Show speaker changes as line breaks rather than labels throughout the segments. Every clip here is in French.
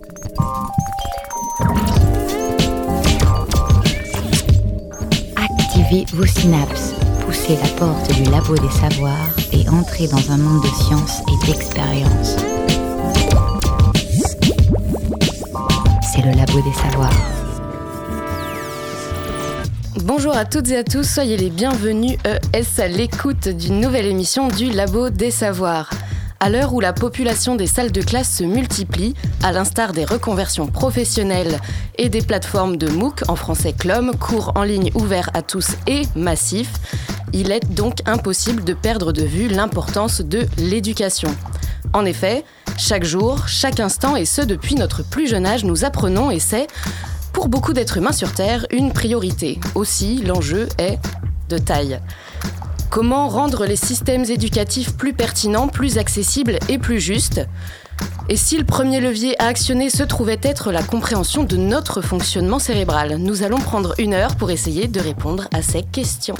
Activez vos synapses, poussez la porte du labo des savoirs et entrez dans un monde de science et d'expérience. C'est le labo des savoirs.
Bonjour à toutes et à tous, soyez les bienvenus à l'écoute d'une nouvelle émission du Labo des Savoirs. À l'heure où la population des salles de classe se multiplie, à l'instar des reconversions professionnelles et des plateformes de MOOC, en français CLOM, cours en ligne ouverts à tous et massifs, il est donc impossible de perdre de vue l'importance de l'éducation. En effet, chaque jour, chaque instant, et ce depuis notre plus jeune âge, nous apprenons et c'est, pour beaucoup d'êtres humains sur Terre, une priorité. Aussi, l'enjeu est de taille. Comment rendre les systèmes éducatifs plus pertinents, plus accessibles et plus justes ? Et si le premier levier à actionner se trouvait être la compréhension de notre fonctionnement cérébral ? Nous allons prendre 1 heure pour essayer de répondre à ces questions.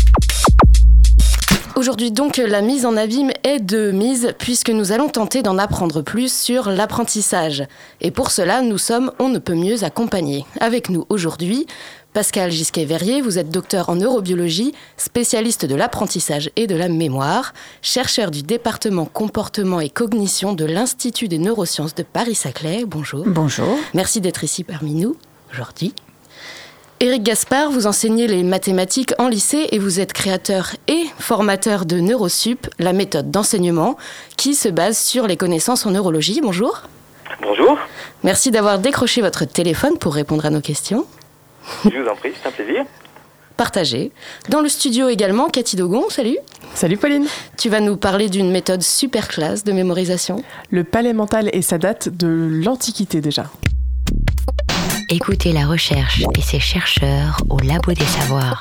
Aujourd'hui donc, la mise en abîme est de mise puisque nous allons tenter d'en apprendre plus sur l'apprentissage. Et pour cela, nous sommes on ne peut mieux accompagnés. Avec nous aujourd'hui, Pascal Gisquet-Verrier, vous êtes docteur en neurobiologie, spécialiste de l'apprentissage et de la mémoire, chercheur du département comportement et cognition de l'Institut des neurosciences de Paris-Saclay. Bonjour.
Bonjour.
Merci d'être ici parmi nous aujourd'hui. Éric Gaspard, vous enseignez les mathématiques en lycée et vous êtes créateur et formateur de Neurosup, la méthode d'enseignement qui se base sur les connaissances en neurologie. Bonjour.
Bonjour.
Merci d'avoir décroché votre téléphone pour répondre à nos questions.
Je vous en prie, c'est un plaisir.
Partagé. Dans le studio également, Cathy Dogon, salut.
Salut Pauline.
Tu vas nous parler d'une méthode super classe de mémorisation.
Le palais mental et sa date de l'Antiquité déjà.
Écoutez la recherche et ses chercheurs au Labo des Savoirs.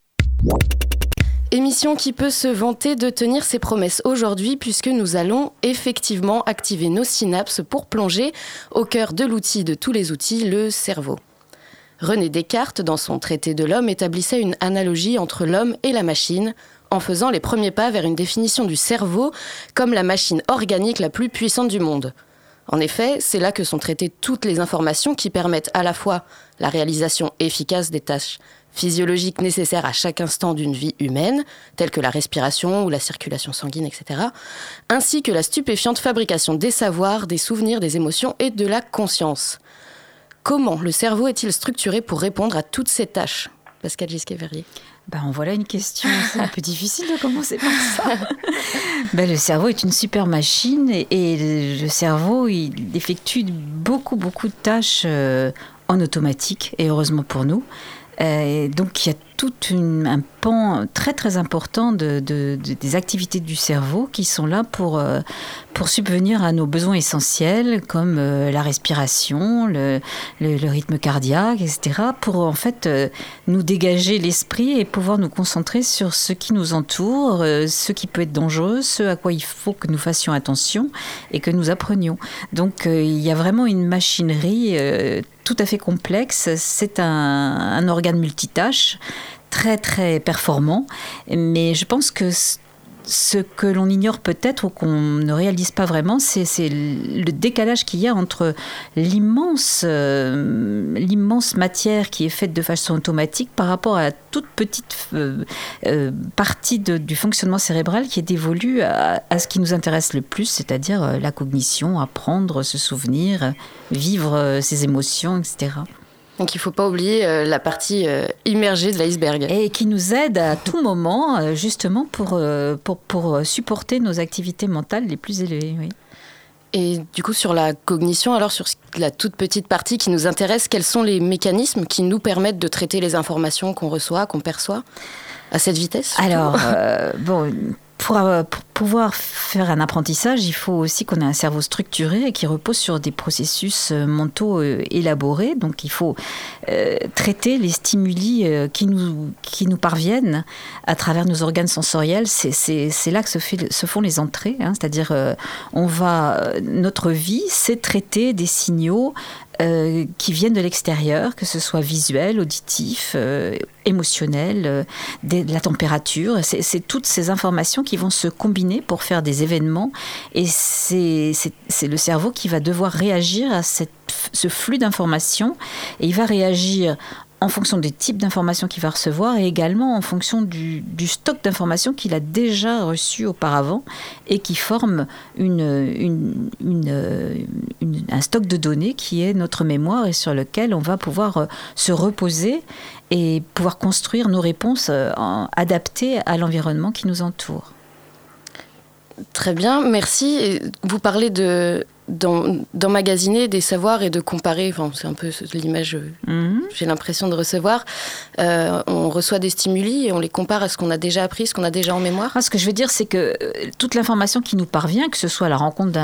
Émission qui peut se vanter de tenir ses promesses aujourd'hui puisque nous allons effectivement activer nos synapses pour plonger au cœur de l'outil de tous les outils, le cerveau. René Descartes, dans son traité de l'homme, établissait une analogie entre l'homme et la machine, en faisant les premiers pas vers une définition du cerveau comme la machine organique la plus puissante du monde. En effet, c'est là que sont traitées toutes les informations qui permettent à la fois la réalisation efficace des tâches physiologiques nécessaires à chaque instant d'une vie humaine, telles que la respiration ou la circulation sanguine, etc., ainsi que la stupéfiante fabrication des savoirs, des souvenirs, des émotions et de la conscience. Comment le cerveau est-il structuré pour répondre à toutes ces tâches ? Pascal Gisquet-Verrier.
En voilà une question, c'est un peu difficile de commencer par ça. Le cerveau est une super machine et le cerveau, il effectue beaucoup de tâches en automatique et heureusement pour nous. Donc il y a tout un pan très important des activités du cerveau qui sont là pour subvenir à nos besoins essentiels comme la respiration, le rythme cardiaque, etc. pour en fait nous dégager l'esprit et pouvoir nous concentrer sur ce qui nous entoure, ce qui peut être dangereux, ce à quoi il faut que nous fassions attention et que nous apprenions. Donc il y a vraiment une machinerie tout à fait complexe. C'est un organe multitâche, très performant, mais je pense que ce que l'on ignore peut-être ou qu'on ne réalise pas vraiment, c'est le décalage qu'il y a entre l'immense matière qui est faite de façon automatique par rapport à la toute petite partie du fonctionnement cérébral qui est dévolue à ce qui nous intéresse le plus, c'est-à-dire la cognition, apprendre, se souvenir, vivre ses émotions, etc.
Donc il ne faut pas oublier la partie immergée de l'iceberg.
Et qui nous aide à tout moment, justement, pour supporter nos activités mentales les plus élevées. Oui.
Et du coup, sur la cognition, alors sur la toute petite partie qui nous intéresse, quels sont les mécanismes qui nous permettent de traiter les informations qu'on reçoit, qu'on perçoit, à cette vitesse surtout ?
Alors, pour pouvoir faire un apprentissage, il faut aussi qu'on ait un cerveau structuré et qui repose sur des processus mentaux élaborés. Donc, il faut traiter les stimuli qui nous parviennent à travers nos organes sensoriels. C'est là que se font les entrées. C'est-à-dire, notre vie, c'est traiter des signaux qui viennent de l'extérieur, que ce soit visuel, auditif, émotionnel, de la température. C'est toutes ces informations qui vont se combiner pour faire des événements et c'est le cerveau qui va devoir réagir à cette ce flux d'informations et il va réagir en fonction des types d'informations qu'il va recevoir et également en fonction du stock d'informations qu'il a déjà reçu auparavant et qui forme un stock de données qui est notre mémoire et sur lequel on va pouvoir se reposer et pouvoir construire nos réponses adaptées à l'environnement qui nous entoure.
Très bien, merci. Vous parlez d'emmagasiner des savoirs et de comparer, enfin, c'est un peu l'image j'ai l'impression de recevoir. On reçoit des stimuli et on les compare à ce qu'on a déjà appris, ce qu'on a déjà en mémoire.
Ce que je veux dire, c'est que toute l'information qui nous parvient, que ce soit la rencontre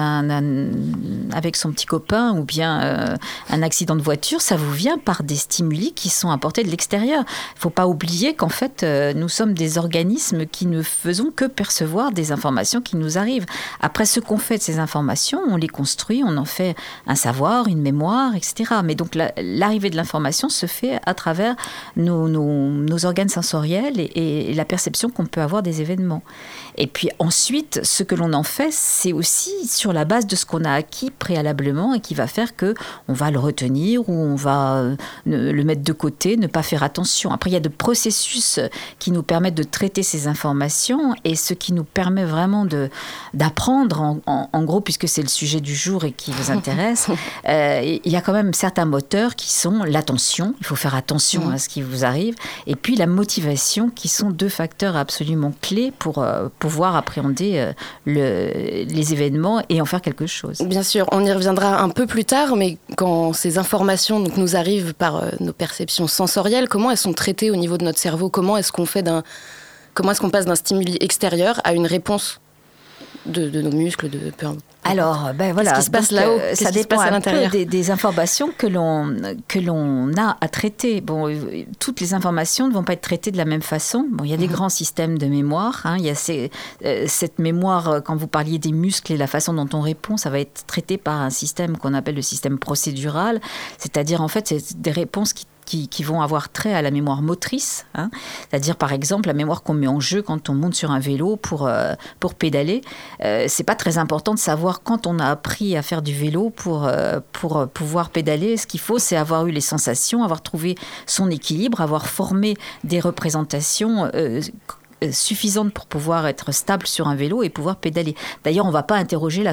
avec son petit copain ou bien un accident de voiture, ça vous vient par des stimuli qui sont apportés de l'extérieur. Il ne faut pas oublier qu'en fait, nous sommes des organismes qui ne faisons que percevoir des informations qui nous arrivent. Après, ce qu'on fait de ces informations, on les construit, on en fait un savoir, une mémoire, etc. Mais donc l'arrivée de l'information se fait à travers nos organes sensoriels et la perception qu'on peut avoir des événements. Et puis ensuite, ce que l'on en fait, c'est aussi sur la base de ce qu'on a acquis préalablement et qui va faire qu'on va le retenir ou on va le mettre de côté, ne pas faire attention. Après, il y a des processus qui nous permettent de traiter ces informations et ce qui nous permet vraiment d'apprendre, en gros, puisque c'est le sujet du jour et qui vous intéresse, il y a quand même certains moteurs qui sont l'attention, il faut faire attention à ce qui vous arrive, et puis la motivation, qui sont deux facteurs absolument clés pour pouvoir appréhender les événements et en faire quelque chose.
Bien sûr, on y reviendra un peu plus tard, mais quand ces informations nous arrivent par nos perceptions sensorielles, comment elles sont traitées au niveau de notre cerveau ? Comment est-ce qu'on passe d'un stimuli extérieur à une réponse de nos muscles,
Alors, voilà.
Qu'est-ce qui se passe là-haut ?
Ça dépend un peu des informations que l'on a à traiter. Bon, toutes les informations ne vont pas être traitées de la même façon. Bon, il y a des grands systèmes de mémoire. Il y a cette mémoire, quand vous parliez des muscles et la façon dont on répond, ça va être traité par un système qu'on appelle le système procédural. C'est-à-dire, en fait, c'est des réponses qui vont avoir trait à la mémoire motrice, c'est-à-dire par exemple la mémoire qu'on met en jeu quand on monte sur un vélo pour pédaler. C'est pas très important de savoir quand on a appris à faire du vélo pour pouvoir pédaler. Ce qu'il faut, c'est avoir eu les sensations, avoir trouvé son équilibre, avoir formé des représentations suffisante pour pouvoir être stable sur un vélo et pouvoir pédaler. D'ailleurs, on ne va pas interroger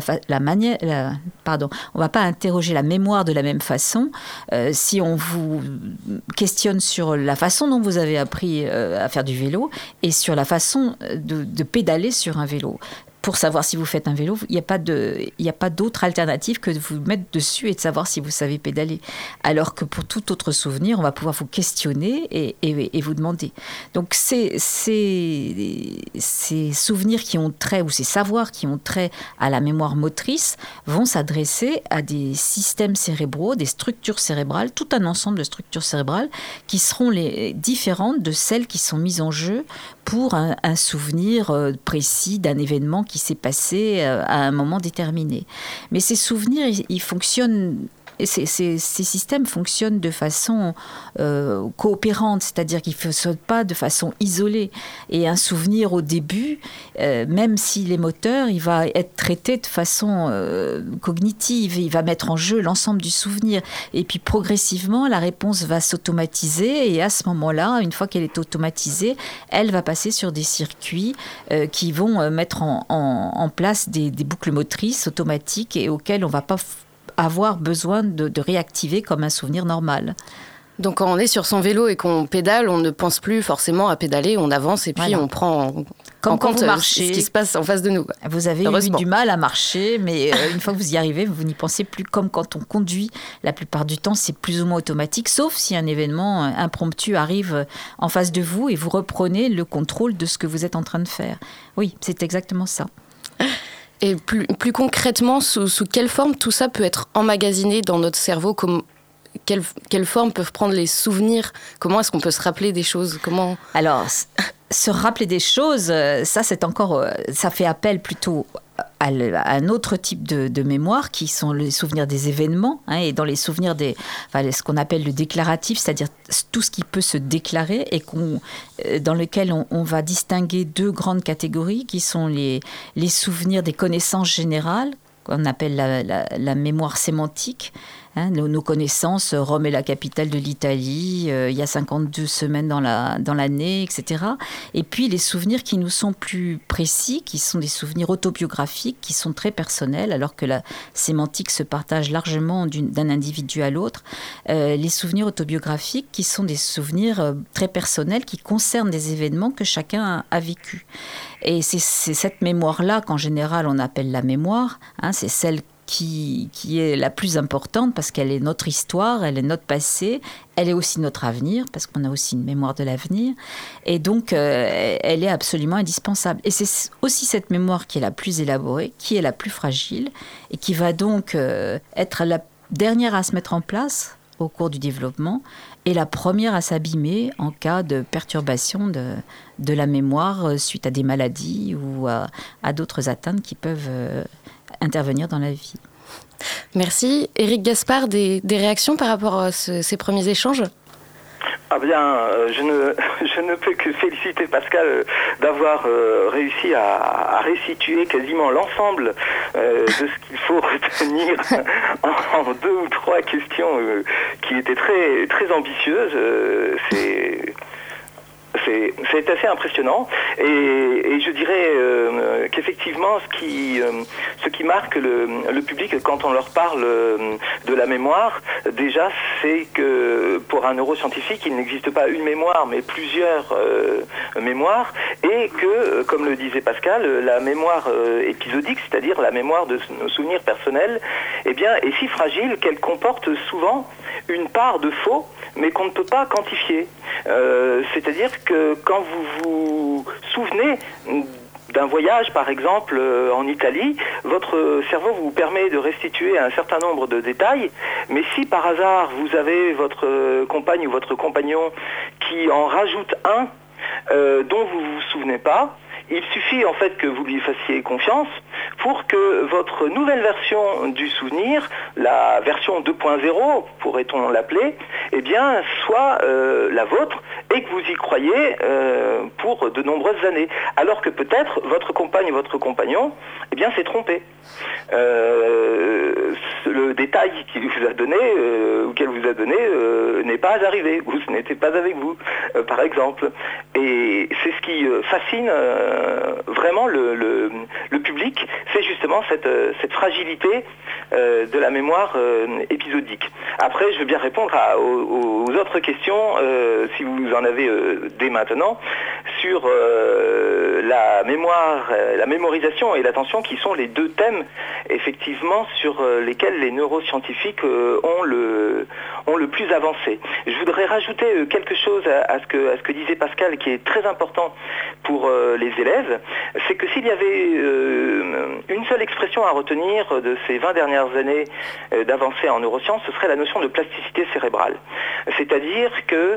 on va pas interroger la mémoire de la même façon si on vous questionne sur la façon dont vous avez appris à faire du vélo et sur la façon de pédaler sur un vélo. Pour savoir si vous faites un vélo, il n'y a pas d'autre alternative que de vous mettre dessus et de savoir si vous savez pédaler. Alors que pour tout autre souvenir, on va pouvoir vous questionner et vous demander. Donc ces souvenirs qui ont trait, ou ces savoirs qui ont trait à la mémoire motrice, vont s'adresser à des systèmes cérébraux, des structures cérébrales, tout un ensemble de structures cérébrales qui seront différentes de celles qui sont mises en jeu pour un souvenir précis d'un événement qui s'est passé à un moment déterminé. Mais ces souvenirs, ils fonctionnent. Ces systèmes fonctionnent de façon coopérante, c'est-à-dire qu'ils ne fonctionnent pas de façon isolée. Et un souvenir au début, même s'il est moteur, il va être traité de façon cognitive, il va mettre en jeu l'ensemble du souvenir. Et puis progressivement, la réponse va s'automatiser et à ce moment-là, une fois qu'elle est automatisée, elle va passer sur des circuits qui vont mettre en place des boucles motrices automatiques et auxquelles on ne va pas avoir besoin de réactiver comme un souvenir normal.
Donc quand on est sur son vélo et qu'on pédale, on ne pense plus forcément à pédaler, on avance et puis on prend en compte ce qui se passe en face de nous.
Vous avez eu du mal à marcher, mais une fois que vous y arrivez, vous n'y pensez plus. Comme quand on conduit, la plupart du temps, c'est plus ou moins automatique, sauf si un événement impromptu arrive en face de vous et vous reprenez le contrôle de ce que vous êtes en train de faire. Oui, c'est exactement ça.
Et plus concrètement, sous quelle forme tout ça peut être emmagasiné dans notre cerveau ? Quelle forme peuvent prendre les souvenirs ? Comment est-ce qu'on peut se rappeler des choses ?
Alors, se rappeler des choses, ça fait appel plutôt à un autre type de mémoire qui sont les souvenirs des événements, et dans les souvenirs ce qu'on appelle le déclaratif, c'est-à-dire tout ce qui peut se déclarer et dans lequel on va distinguer deux grandes catégories qui sont les souvenirs des connaissances générales qu'on appelle la mémoire sémantique, Nos connaissances, Rome est la capitale de l'Italie, il y a 52 semaines dans l'année, etc. Et puis les souvenirs qui nous sont plus précis, qui sont des souvenirs autobiographiques, qui sont très personnels, alors que la sémantique se partage largement d'un individu à l'autre. Les souvenirs autobiographiques qui sont des souvenirs très personnels, qui concernent des événements que chacun a vécu. Et c'est cette mémoire-là qu'en général on appelle la mémoire, c'est celle qui est la plus importante parce qu'elle est notre histoire, elle est notre passé, elle est aussi notre avenir parce qu'on a aussi une mémoire de l'avenir et donc elle est absolument indispensable. Et c'est aussi cette mémoire qui est la plus élaborée, qui est la plus fragile et qui va donc être la dernière à se mettre en place au cours du développement et la première à s'abîmer en cas de perturbation de la mémoire suite à des maladies ou à d'autres atteintes qui peuvent intervenir dans la vie.
Merci. Éric Gaspard, des réactions par rapport à ces premiers échanges ?
Ah bien, je ne peux que féliciter Pascal d'avoir réussi à restituer quasiment l'ensemble de ce qu'il faut retenir en 2 ou 3 questions qui étaient très, très ambitieuses. C'est assez impressionnant et je dirais qu'effectivement ce qui marque le public quand on leur parle de la mémoire, déjà c'est que pour un neuroscientifique il n'existe pas une mémoire mais plusieurs mémoires et que, comme le disait Pascal, la mémoire épisodique, c'est-à-dire la mémoire de nos souvenirs personnels, eh bien, est si fragile qu'elle comporte souvent une part de faux mais qu'on ne peut pas quantifier. C'est-à-dire que quand vous vous souvenez d'un voyage, par exemple, en Italie, votre cerveau vous permet de restituer un certain nombre de détails, mais si par hasard vous avez votre compagne ou votre compagnon qui en rajoute un dont vous ne vous souvenez pas, il suffit en fait que vous lui fassiez confiance pour que votre nouvelle version du souvenir, la version 2.0, pourrait-on l'appeler, eh bien, soit la vôtre et que vous y croyez pour de nombreuses années. Alors que peut-être votre compagne ou votre compagnon, eh bien, s'est trompé. Le détail qu'il vous a donné ou qu'elle vous a donné n'est pas arrivé ou ce n'était pas avec vous, par exemple. Et c'est ce qui fascine vraiment le public, c'est justement cette fragilité de la mémoire épisodique. Après, je veux bien répondre aux autres questions, si vous en avez dès maintenant, sur la mémoire, la mémorisation et l'attention, qui sont les 2 thèmes, effectivement, sur lesquels les neuroscientifiques ont le plus avancé. Je voudrais rajouter quelque chose à ce que disait Pascal, qui est très important pour les élèves, c'est que s'il y avait une seule expression à retenir de ces 20 dernières années d'avancée en neurosciences, ce serait la notion de plasticité cérébrale. C'est-à-dire que...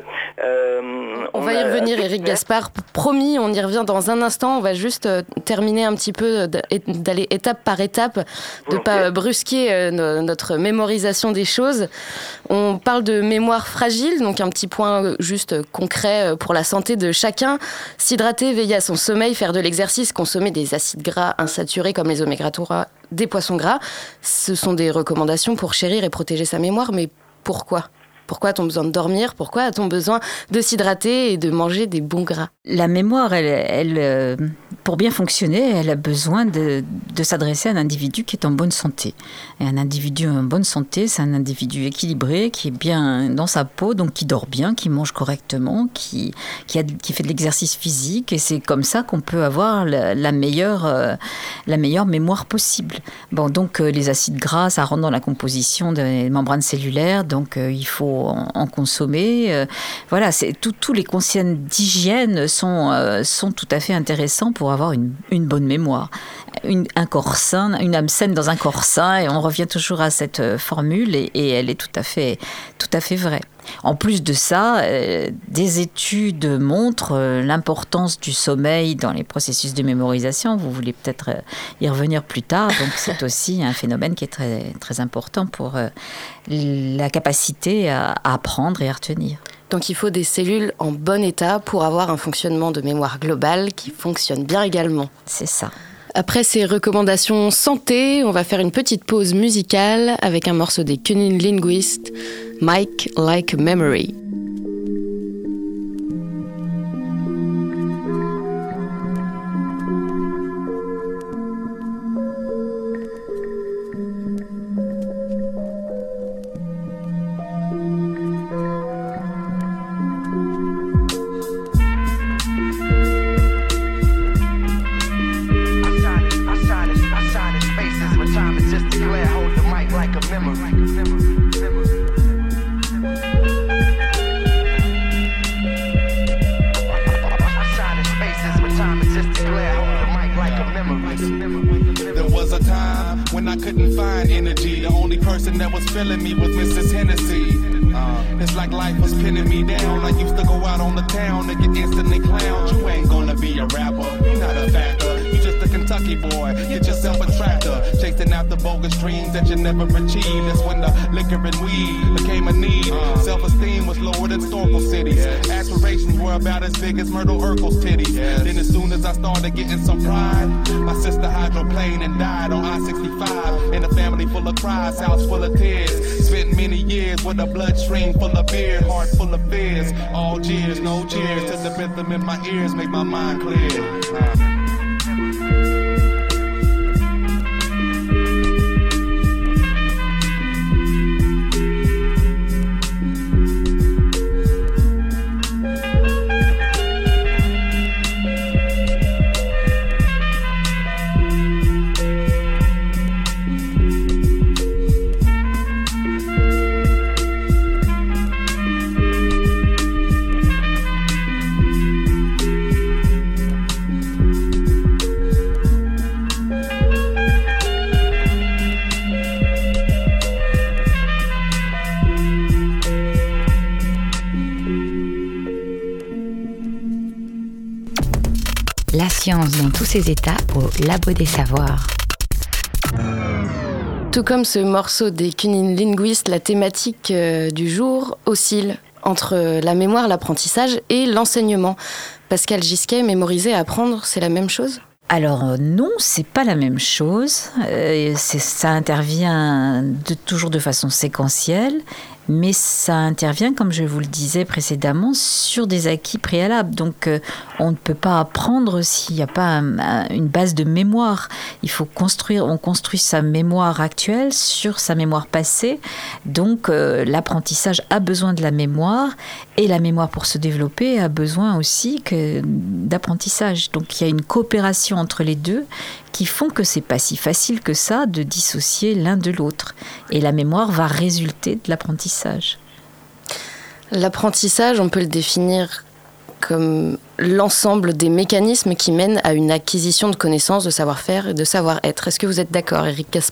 on va y revenir, Éric Gaspard. Promis, on y revient dans un instant. On va juste terminer un petit peu, d'aller étape par étape, de ne pas brusquer notre mémorisation des choses. On parle de mémoire fragile, donc un petit point juste concret pour la santé de chacun. S'hydrater, veiller à son sommeil, faire de l'exercice, consommer des acides gras insaturés comme les oméga 3, des poissons gras. Ce sont des recommandations pour chérir et protéger sa mémoire, mais pourquoi ? Pourquoi a-t-on besoin de dormir ? Pourquoi a-t-on besoin de s'hydrater et de manger des bons gras ?
La mémoire, elle, pour bien fonctionner, elle a besoin de s'adresser à un individu qui est en bonne santé. Et un individu en bonne santé, c'est un individu équilibré, qui est bien dans sa peau, donc qui dort bien, qui mange correctement, qui fait de l'exercice physique. Et c'est comme ça qu'on peut avoir la meilleure mémoire possible. Bon, donc les acides gras, ça rentre dans la composition des membranes cellulaires, donc il faut en consommer. Voilà, tous les conseils d'hygiène sont tout à fait intéressants pour avoir une bonne mémoire. Un corps sain, une âme saine dans un corps sain, et on revient toujours à cette formule, et elle est tout à fait vraie. En plus de ça, des études montrent l'importance du sommeil dans les processus de mémorisation. Vous voulez peut-être y revenir plus tard. Donc c'est aussi un phénomène qui est très, très important pour la capacité à apprendre et à retenir.
Donc il faut des cellules en bon état pour avoir un fonctionnement de mémoire globale qui fonctionne bien également.
C'est ça.
Après ces recommandations santé, on va faire une petite pause musicale avec un morceau des Cunnilinguists, Mike Like a Memory.
When I couldn't find energy, the only person that was filling me was Mrs. Hennessy. It's like life was pinning me down. I used to go out on the town and get instantly clowned. You ain't gonna be a rapper, you're not a factor. You just a Kentucky boy, get yourself a tractor. Chasing out the bogus dreams that you never achieved. That's when the liquor and weed became a need. Self-esteem was lower than historical cities. Aspirations were about as big as Myrtle Urkel's titties. Then as soon as I started getting some pride, my sister hydroplaned and died on I-65. In a family full of cries, house full of tears. Spent many years with a bloodstream full of beer, heart full of fears. All cheers, no cheers, to the rhythm in my ears make my mind clear.
La science dans tous ses états au Labo des Savoirs.
Tout comme ce morceau des Cunnilinguists, la thématique du jour oscille entre la mémoire, l'apprentissage et l'enseignement. Pascal Gisquet, mémoriser et apprendre, c'est la même chose ?
Alors non, c'est pas la même chose. Ça intervient toujours de façon séquentielle, mais ça intervient, comme je vous le disais précédemment, sur des acquis préalables. Donc on ne peut pas apprendre s'il n'y a pas une base de mémoire. On construit sa mémoire actuelle sur sa mémoire passée. Donc l'apprentissage a besoin de la mémoire, et la mémoire, pour se développer, a besoin aussi d'apprentissage. Donc il y a une coopération entre les deux qui font que c'est pas si facile que ça de dissocier l'un de l'autre. Et la mémoire va résulter de l'apprentissage.
L'apprentissage, on peut le définir comme l'ensemble des mécanismes qui mènent à une acquisition de connaissances, de savoir-faire et de savoir-être. Est-ce que vous êtes d'accord, Éric Gaspard ?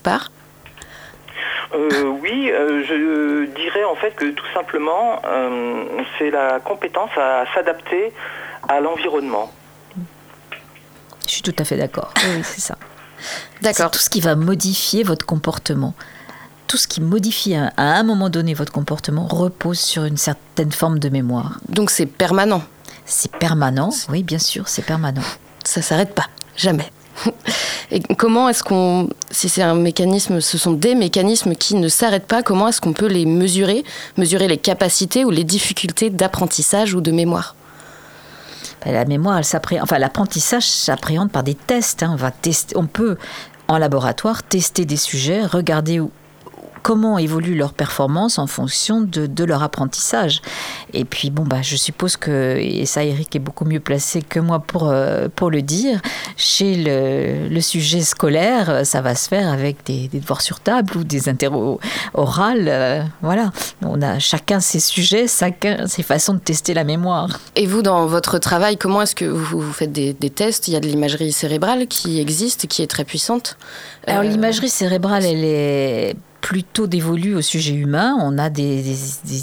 Oui, je dirais en fait que tout simplement, c'est la compétence à s'adapter à l'environnement.
Je suis tout à fait d'accord. Oui, c'est ça.
D'accord.
C'est tout ce qui va modifier votre comportement. Tout ce qui modifie à un moment donné votre comportement repose sur une certaine forme de mémoire.
Donc c'est permanent.
C'est permanent, oui, bien sûr, c'est permanent.
Ça ne s'arrête pas, jamais. Et comment est-ce si c'est un mécanisme, ce sont des mécanismes qui ne s'arrêtent pas, comment est-ce qu'on peut les mesurer les capacités ou les difficultés d'apprentissage ou de mémoire ?
La mémoire, l'apprentissage s'appréhende par des tests. On peut, en laboratoire, tester des sujets, regarder comment évolue leur performance en fonction de leur apprentissage. Et puis, je suppose que, et ça, Eric est beaucoup mieux placé que moi pour le dire, chez le sujet scolaire, ça va se faire avec des devoirs sur table ou des interros orales. Voilà. On a chacun ses sujets, chacun ses façons de tester la mémoire.
Et vous, dans votre travail, comment est-ce que vous faites des tests ? Il y a de l'imagerie cérébrale qui existe, qui est très puissante.
Alors, l'imagerie cérébrale, elle est plutôt dévolue au sujet humain. On a des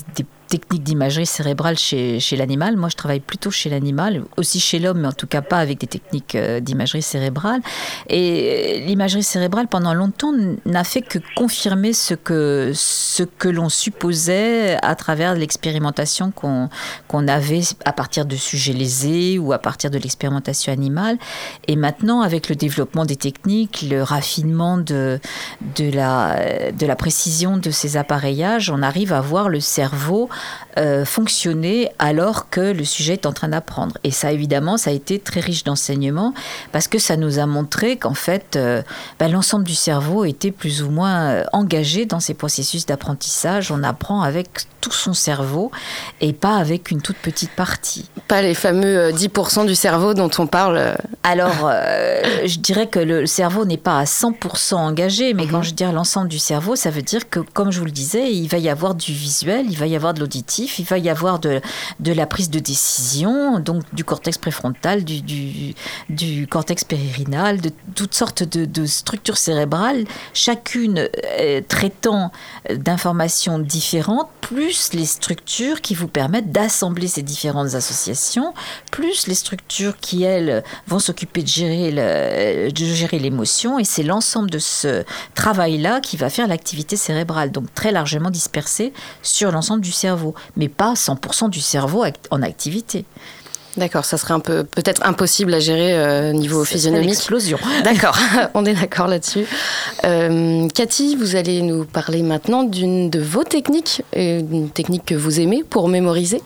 techniques d'imagerie cérébrale chez l'animal. Moi, je travaille plutôt chez l'animal, aussi chez l'homme, mais en tout cas pas avec des techniques d'imagerie cérébrale. Et l'imagerie cérébrale, pendant longtemps, n'a fait que confirmer ce que l'on supposait à travers l'expérimentation qu'on avait à partir de sujets lésés ou à partir de l'expérimentation animale. Et maintenant, avec le développement des techniques, le raffinement de la précision de ces appareillages, on arrive à voir le cerveau fonctionner alors que le sujet est en train d'apprendre. Et ça, évidemment, ça a été très riche d'enseignements parce que ça nous a montré qu'en fait, l'ensemble du cerveau était plus ou moins engagé dans ces processus d'apprentissage. On apprend avec tout son cerveau et pas avec une toute petite partie.
Pas les fameux 10% du cerveau dont on parle.
Alors, je dirais que le cerveau n'est pas à 100% engagé, mais quand je dis l'ensemble du cerveau, ça veut dire que, comme je vous le disais, il va y avoir du visuel, il va y avoir de l'auditif, il va y avoir de la prise de décision, donc du cortex préfrontal, du cortex péririnal, de toutes sortes de structures cérébrales, chacune traitant d'informations différentes, plus les structures qui vous permettent d'assembler ces différentes associations, plus les structures qui, elles, vont s'occuper de gérer l'émotion. Et c'est l'ensemble de ce travail-là qui va faire l'activité cérébrale, donc très largement dispersée sur l'ensemble du cerveau, mais pas 100% du cerveau en activité.
D'accord, ça serait peut-être impossible à gérer niveau physionomique.
L'explosion.
D'accord, on est d'accord là-dessus. Cathy, vous allez nous parler maintenant d'une de vos techniques, une technique que vous aimez pour mémoriser.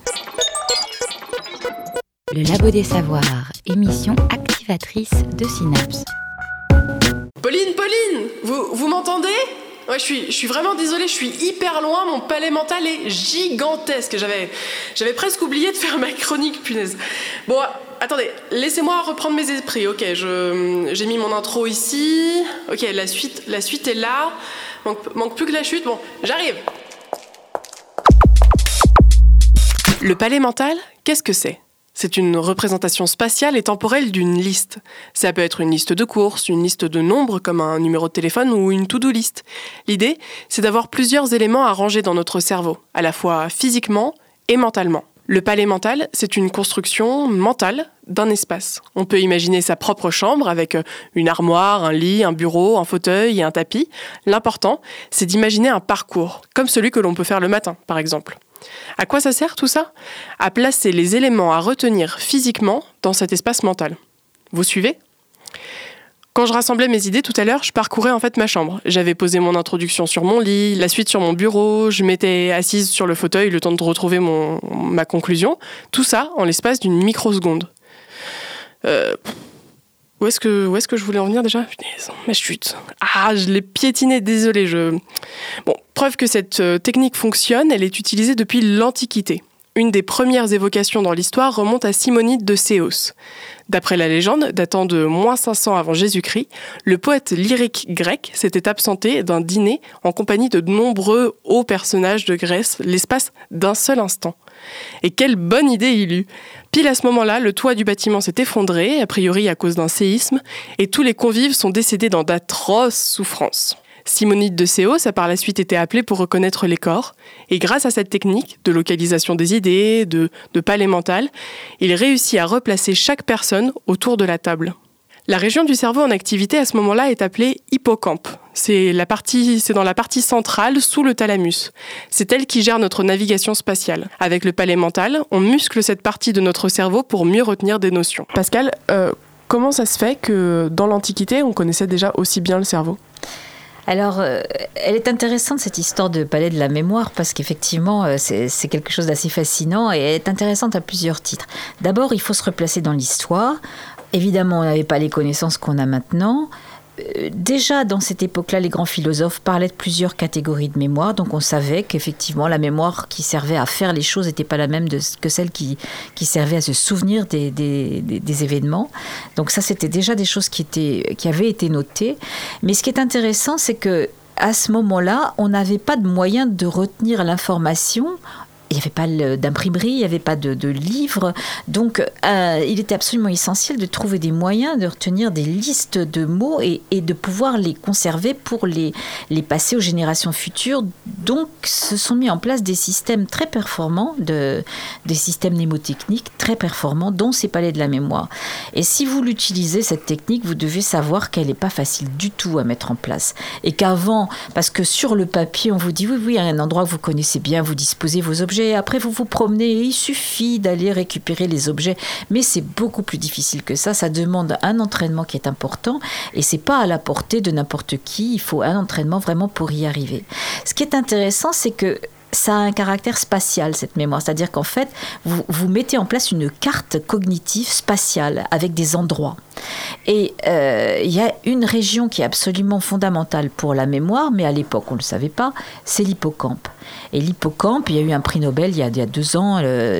Le Labo des Savoirs, émission activatrice de synapses.
Pauline, vous m'entendez ? Ouais, je suis vraiment désolée, je suis hyper loin, mon palais mental est gigantesque. J'avais presque oublié de faire ma chronique, punaise. Bon, attendez, laissez-moi reprendre mes esprits. Ok, j'ai mis mon intro ici. Ok, la suite est là. Manque plus que la chute. Bon, j'arrive. Le palais mental, qu'est-ce que c'est ? C'est une représentation spatiale et temporelle d'une liste. Ça peut être une liste de courses, une liste de nombres comme un numéro de téléphone ou une to-do list. L'idée, c'est d'avoir plusieurs éléments à ranger dans notre cerveau, à la fois physiquement et mentalement. Le palais mental, c'est une construction mentale d'un espace. On peut imaginer sa propre chambre avec une armoire, un lit, un bureau, un fauteuil et un tapis. L'important, c'est d'imaginer un parcours, comme celui que l'on peut faire le matin, par exemple. À quoi ça sert tout ça ? À placer les éléments à retenir physiquement dans cet espace mental. Vous suivez ? Quand je rassemblais mes idées tout à l'heure, je parcourais en fait ma chambre. J'avais posé mon introduction sur mon lit, la suite sur mon bureau, je m'étais assise sur le fauteuil le temps de retrouver ma conclusion. Tout ça en l'espace d'une microseconde. Où est-ce que je voulais en venir déjà ? Punaise, ma chute. Ah, je l'ai piétinée, désolé. Bon, preuve que cette technique fonctionne, elle est utilisée depuis l'Antiquité. Une des premières évocations dans l'histoire remonte à Simonide de Céos. D'après la légende, datant de -500 avant Jésus-Christ, le poète lyrique grec s'était absenté d'un dîner en compagnie de nombreux hauts personnages de Grèce l'espace d'un seul instant. Et quelle bonne idée il eut ! Pile à ce moment-là, le toit du bâtiment s'est effondré, a priori à cause d'un séisme, et tous les convives sont décédés dans d'atroces souffrances. Simonide de Céos a par la suite été appelé pour reconnaître les corps, et grâce à cette technique de localisation des idées, de palais mental, il réussit à replacer chaque personne autour de la table. La région du cerveau en activité à ce moment-là est appelée hippocampe. C'est dans la partie centrale, sous le thalamus. C'est elle qui gère notre navigation spatiale. Avec le palais mental, on muscle cette partie de notre cerveau pour mieux retenir des notions. Pascal, comment ça se fait que dans l'Antiquité, on connaissait déjà aussi bien le cerveau ?
Alors, elle est intéressante cette histoire de palais de la mémoire parce qu'effectivement, c'est quelque chose d'assez fascinant et elle est intéressante à plusieurs titres. D'abord, il faut se replacer dans l'histoire. Évidemment, on n'avait pas les connaissances qu'on a maintenant. Déjà, dans cette époque-là, les grands philosophes parlaient de plusieurs catégories de mémoire. Donc, on savait qu'effectivement, la mémoire qui servait à faire les choses n'était pas la même que celle qui servait à se souvenir des événements. Donc, ça, c'était déjà des choses qui avaient été notées. Mais ce qui est intéressant, c'est qu'à ce moment-là, on n'avait pas de moyen de retenir l'information. il n'y avait pas d'imprimerie, il n'y avait pas de livres. Donc, il était absolument essentiel de trouver des moyens de retenir des listes de mots et de pouvoir les conserver pour les passer aux générations futures. Donc, se sont mis en place des systèmes très performants, des systèmes mnémotechniques très performants, dont ces palais de la mémoire. Et si vous l'utilisez, cette technique, vous devez savoir qu'elle n'est pas facile du tout à mettre en place. Et qu'avant, parce que sur le papier, on vous dit oui, à un endroit que vous connaissez bien, vous disposez vos objets, et après vous vous promenez, et il suffit d'aller récupérer les objets. Mais c'est beaucoup plus difficile que ça. Ça demande un entraînement qui est important, et c'est pas à la portée de n'importe qui. Il faut un entraînement vraiment pour y arriver. Ce qui est intéressant, c'est que ça a un caractère spatial, cette mémoire. C'est-à-dire qu'en fait, vous mettez en place une carte cognitive spatiale avec des endroits. Et il y a une région qui est absolument fondamentale pour la mémoire, mais à l'époque, on ne le savait pas, c'est l'hippocampe. Et l'hippocampe, il y a eu un prix Nobel il y a 2 ans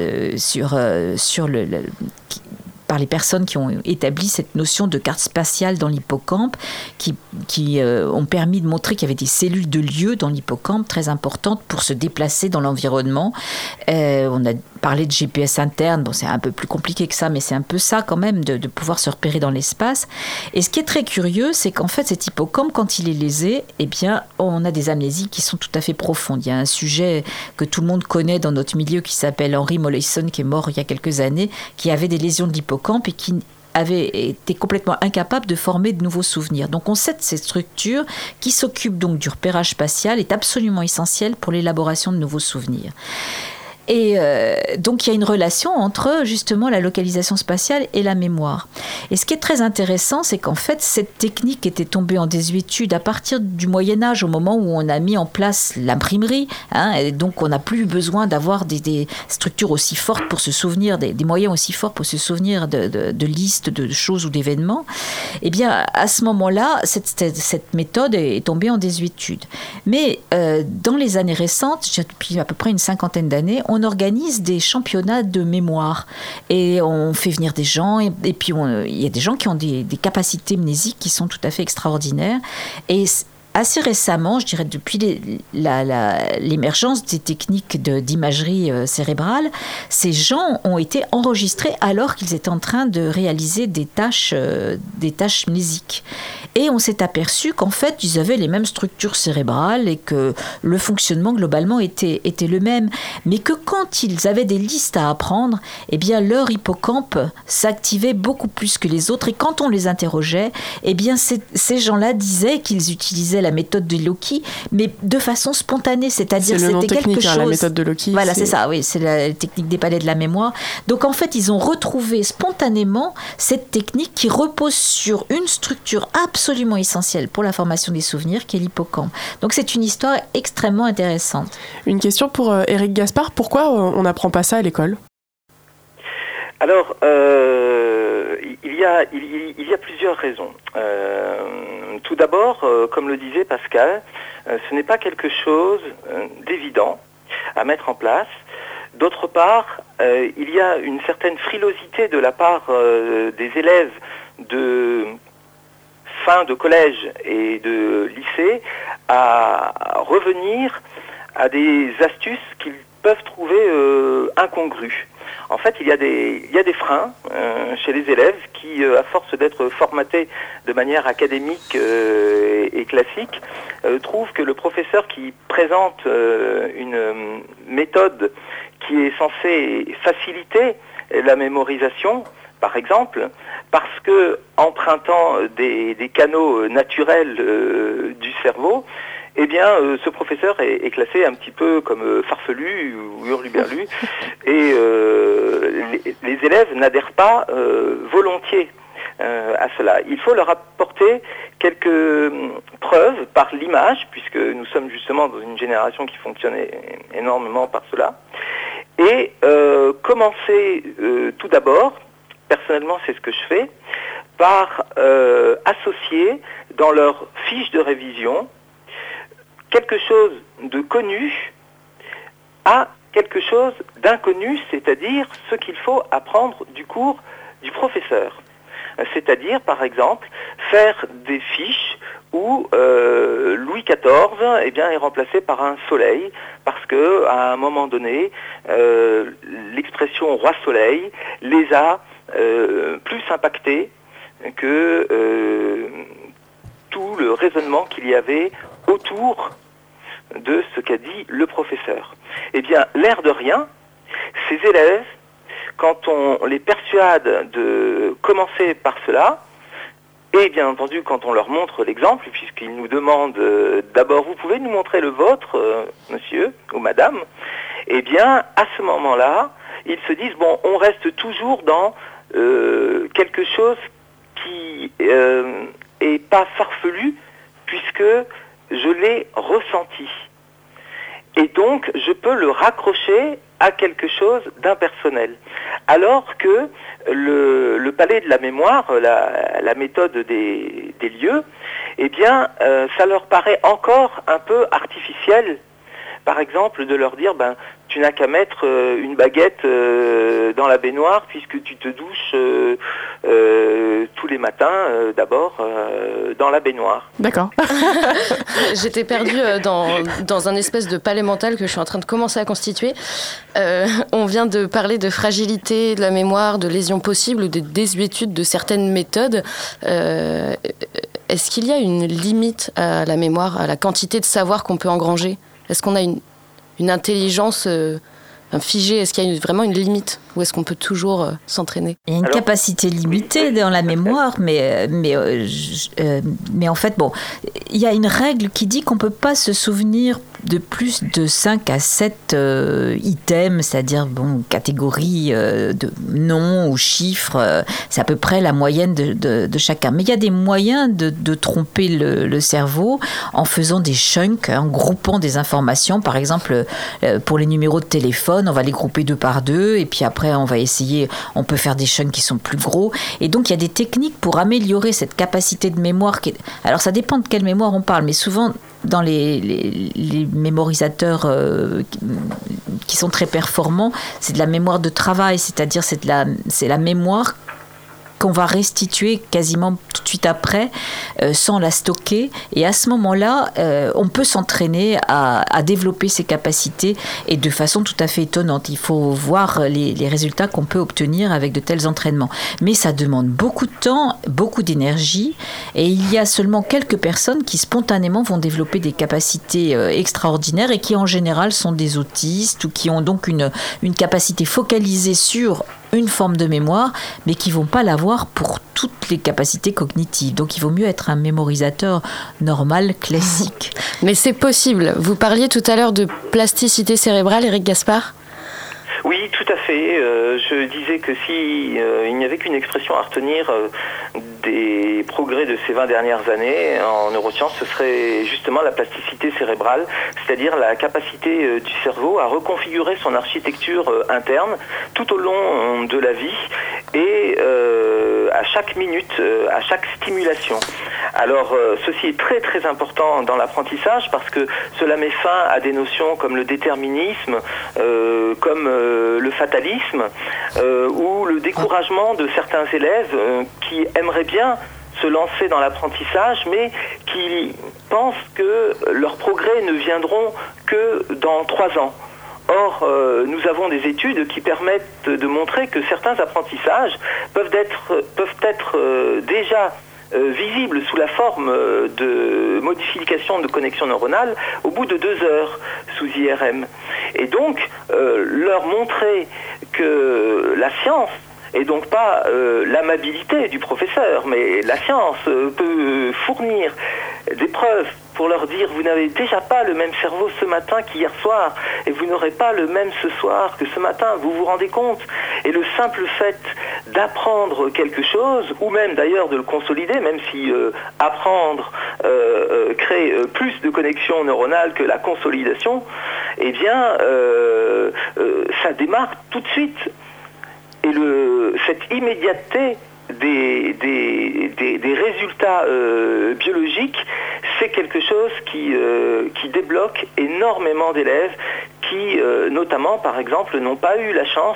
par les personnes qui ont établi cette notion de carte spatiale dans l'hippocampe, qui ont permis de montrer qu'il y avait des cellules de lieu dans l'hippocampe très importantes pour se déplacer dans l'environnement. On a parlé de GPS interne, bon, c'est un peu plus compliqué que ça, mais c'est un peu ça quand même, de pouvoir se repérer dans l'espace. Et ce qui est très curieux, c'est qu'en fait, cet hippocampe, quand il est lésé, eh bien, on a des amnésies qui sont tout à fait profondes. Il y a un sujet que tout le monde connaît dans notre milieu qui s'appelle Henry Molaison, qui est mort il y a quelques années, qui avait des lésions de l'hippocampe et qui avait été complètement incapable de former de nouveaux souvenirs. Donc on sait que cette structure qui s'occupe donc du repérage spatial est absolument essentielle pour l'élaboration de nouveaux souvenirs. Et donc il y a une relation entre justement la localisation spatiale et la mémoire. Et ce qui est très intéressant, c'est qu'en fait cette technique était tombée en désuétude à partir du Moyen-Âge, au moment où on a mis en place l'imprimerie, et donc on n'a plus besoin d'avoir des structures aussi fortes pour se souvenir, des moyens aussi forts pour se souvenir de listes de choses ou d'événements. Et bien à ce moment-là, cette méthode est tombée en désuétude. Mais dans les années récentes, depuis à peu près une 50aine d'années, on organise des championnats de mémoire et on fait venir des gens et puis il y a des gens qui ont des capacités mnésiques qui sont tout à fait extraordinaires. Et assez récemment, je dirais depuis l'émergence des techniques d'imagerie cérébrale, ces gens ont été enregistrés alors qu'ils étaient en train de réaliser des tâches mnésiques. Et on s'est aperçu qu'en fait, ils avaient les mêmes structures cérébrales et que le fonctionnement globalement était le même. Mais que quand ils avaient des listes à apprendre, eh bien leur hippocampe s'activait beaucoup plus que les autres. Et quand on les interrogeait, eh bien ces gens-là disaient qu'ils utilisaient la méthode de Loki, mais de façon spontanée, c'est-à-dire
c'est le nom
c'était
technique,
quelque chose.
La méthode de Loki.
Voilà, c'est ça, oui, c'est la technique des palais de la mémoire. Donc en fait, ils ont retrouvé spontanément cette technique qui repose sur une structure absolument essentielle pour la formation des souvenirs, qui est l'hippocampe. Donc c'est une histoire extrêmement intéressante.
Une question pour Éric Gaspard, pourquoi on n'apprend pas ça à l'école ?
Alors, il y a plusieurs raisons. Tout d'abord, comme le disait Pascal, ce n'est pas quelque chose d'évident à mettre en place. D'autre part, il y a une certaine frilosité de la part des élèves de fin de collège et de lycée à revenir à des astuces qu'ils peuvent trouver incongrues. En fait, il y a des freins chez les élèves qui, à force d'être formatés de manière académique et classique, trouvent que le professeur qui présente une méthode qui est censée faciliter la mémorisation, par exemple, parce que empruntant des canaux naturels du cerveau, eh bien, ce professeur est classé un petit peu comme farfelu ou hurluberlu, et les élèves n'adhèrent pas volontiers à cela. Il faut leur apporter quelques preuves par l'image, puisque nous sommes justement dans une génération qui fonctionne énormément par cela, et commencer tout d'abord, personnellement c'est ce que je fais, par associer dans leur fiche de révision quelque chose de connu à quelque chose d'inconnu, c'est-à-dire ce qu'il faut apprendre du cours du professeur. C'est-à-dire, par exemple, faire des fiches où Louis XIV est remplacé par un soleil, parce que à un moment donné, l'expression roi soleil les a plus impactés que tout le raisonnement qu'il y avait autour de ce qu'a dit le professeur. Eh bien, l'air de rien, ces élèves, quand on les persuade de commencer par cela, et bien entendu quand on leur montre l'exemple, puisqu'ils nous demandent d'abord, vous pouvez nous montrer le vôtre, monsieur ou madame, eh bien à ce moment-là, ils se disent, bon, on reste toujours dans quelque chose qui est pas farfelu, puisque je l'ai ressenti. Et donc, je peux le raccrocher à quelque chose d'impersonnel. Alors que le palais de la mémoire, la méthode des lieux, eh bien, ça leur paraît encore un peu artificiel. Par exemple, de leur dire, tu n'as qu'à mettre une baguette dans la baignoire puisque tu te douches tous les matins, d'abord, dans la baignoire.
D'accord.
J'étais perdue dans un espèce de palais mental que je suis en train de commencer à constituer. On vient de parler de fragilité de la mémoire, de lésions possibles ou de désuétude de certaines méthodes. Est-ce qu'il y a une limite à la mémoire, à la quantité de savoir qu'on peut engranger ? Est-ce qu'on a une intelligence figée ? Est-ce qu'il y a vraiment une limite ? Ou est-ce qu'on peut toujours s'entraîner ?
Il y a une capacité limitée dans la mémoire, mais en fait, bon, il y a une règle qui dit qu'on ne peut pas se souvenir de plus de 5 à 7 items, c'est-à-dire catégories de noms ou chiffres. C'est à peu près la moyenne de chacun. Mais il y a des moyens de tromper le cerveau en faisant des chunks, en groupant des informations. Par exemple, pour les numéros de téléphone, on va les grouper 2 par 2, et puis après, on peut faire des chunks qui sont plus gros. Et donc, il y a des techniques pour améliorer cette capacité de mémoire. Alors, ça dépend de quelle mémoire on parle, mais souvent, dans les mémorisateurs qui sont très performants, c'est de la mémoire de travail, c'est-à-dire c'est la mémoire qu'on va restituer quasiment tout de suite après, sans la stocker. Et à ce moment-là, on peut s'entraîner à développer ses capacités, et de façon tout à fait étonnante. Il faut voir les résultats qu'on peut obtenir avec de tels entraînements. Mais ça demande beaucoup de temps, beaucoup d'énergie, et il y a seulement quelques personnes qui spontanément vont développer des capacités extraordinaires, et qui en général sont des autistes, ou qui ont donc une capacité focalisée sur une forme de mémoire, mais qui ne vont pas l'avoir pour toutes les capacités cognitives. Donc il vaut mieux être un mémorisateur normal, classique.
Mais c'est possible. Vous parliez tout à l'heure de plasticité cérébrale, Éric Gaspard ?
Oui, tout à fait. Je disais que si il n'y avait qu'une expression à retenir des progrès de ces 20 dernières années en neurosciences, ce serait justement la plasticité cérébrale, c'est-à-dire la capacité du cerveau à reconfigurer son architecture interne tout au long de la vie et à chaque minute, à chaque stimulation. Alors, ceci est très très important dans l'apprentissage parce que cela met fin à des notions comme le déterminisme, comme le fatalisme ou le découragement de certains élèves qui aimeraient bien se lancer dans l'apprentissage, mais qui pensent que leurs progrès ne viendront que dans 3 ans. Or, nous avons des études qui permettent de montrer que certains apprentissages peuvent être déjà visibles sous la forme de modification de connexion neuronale au bout de 2 heures sous IRM. Et donc, leur montrer que la science, et donc pas l'amabilité du professeur, mais la science peut fournir des preuves pour leur dire vous n'avez déjà pas le même cerveau ce matin qu'hier soir, et vous n'aurez pas le même ce soir que ce matin, vous vous rendez compte? Et le simple fait d'apprendre quelque chose, ou même d'ailleurs de le consolider, même si apprendre crée plus de connexions neuronales que la consolidation, eh bien ça démarre tout de suite. Et cette immédiateté des résultats biologiques, c'est quelque chose qui débloque énormément d'élèves qui, notamment, par exemple, n'ont pas eu la chance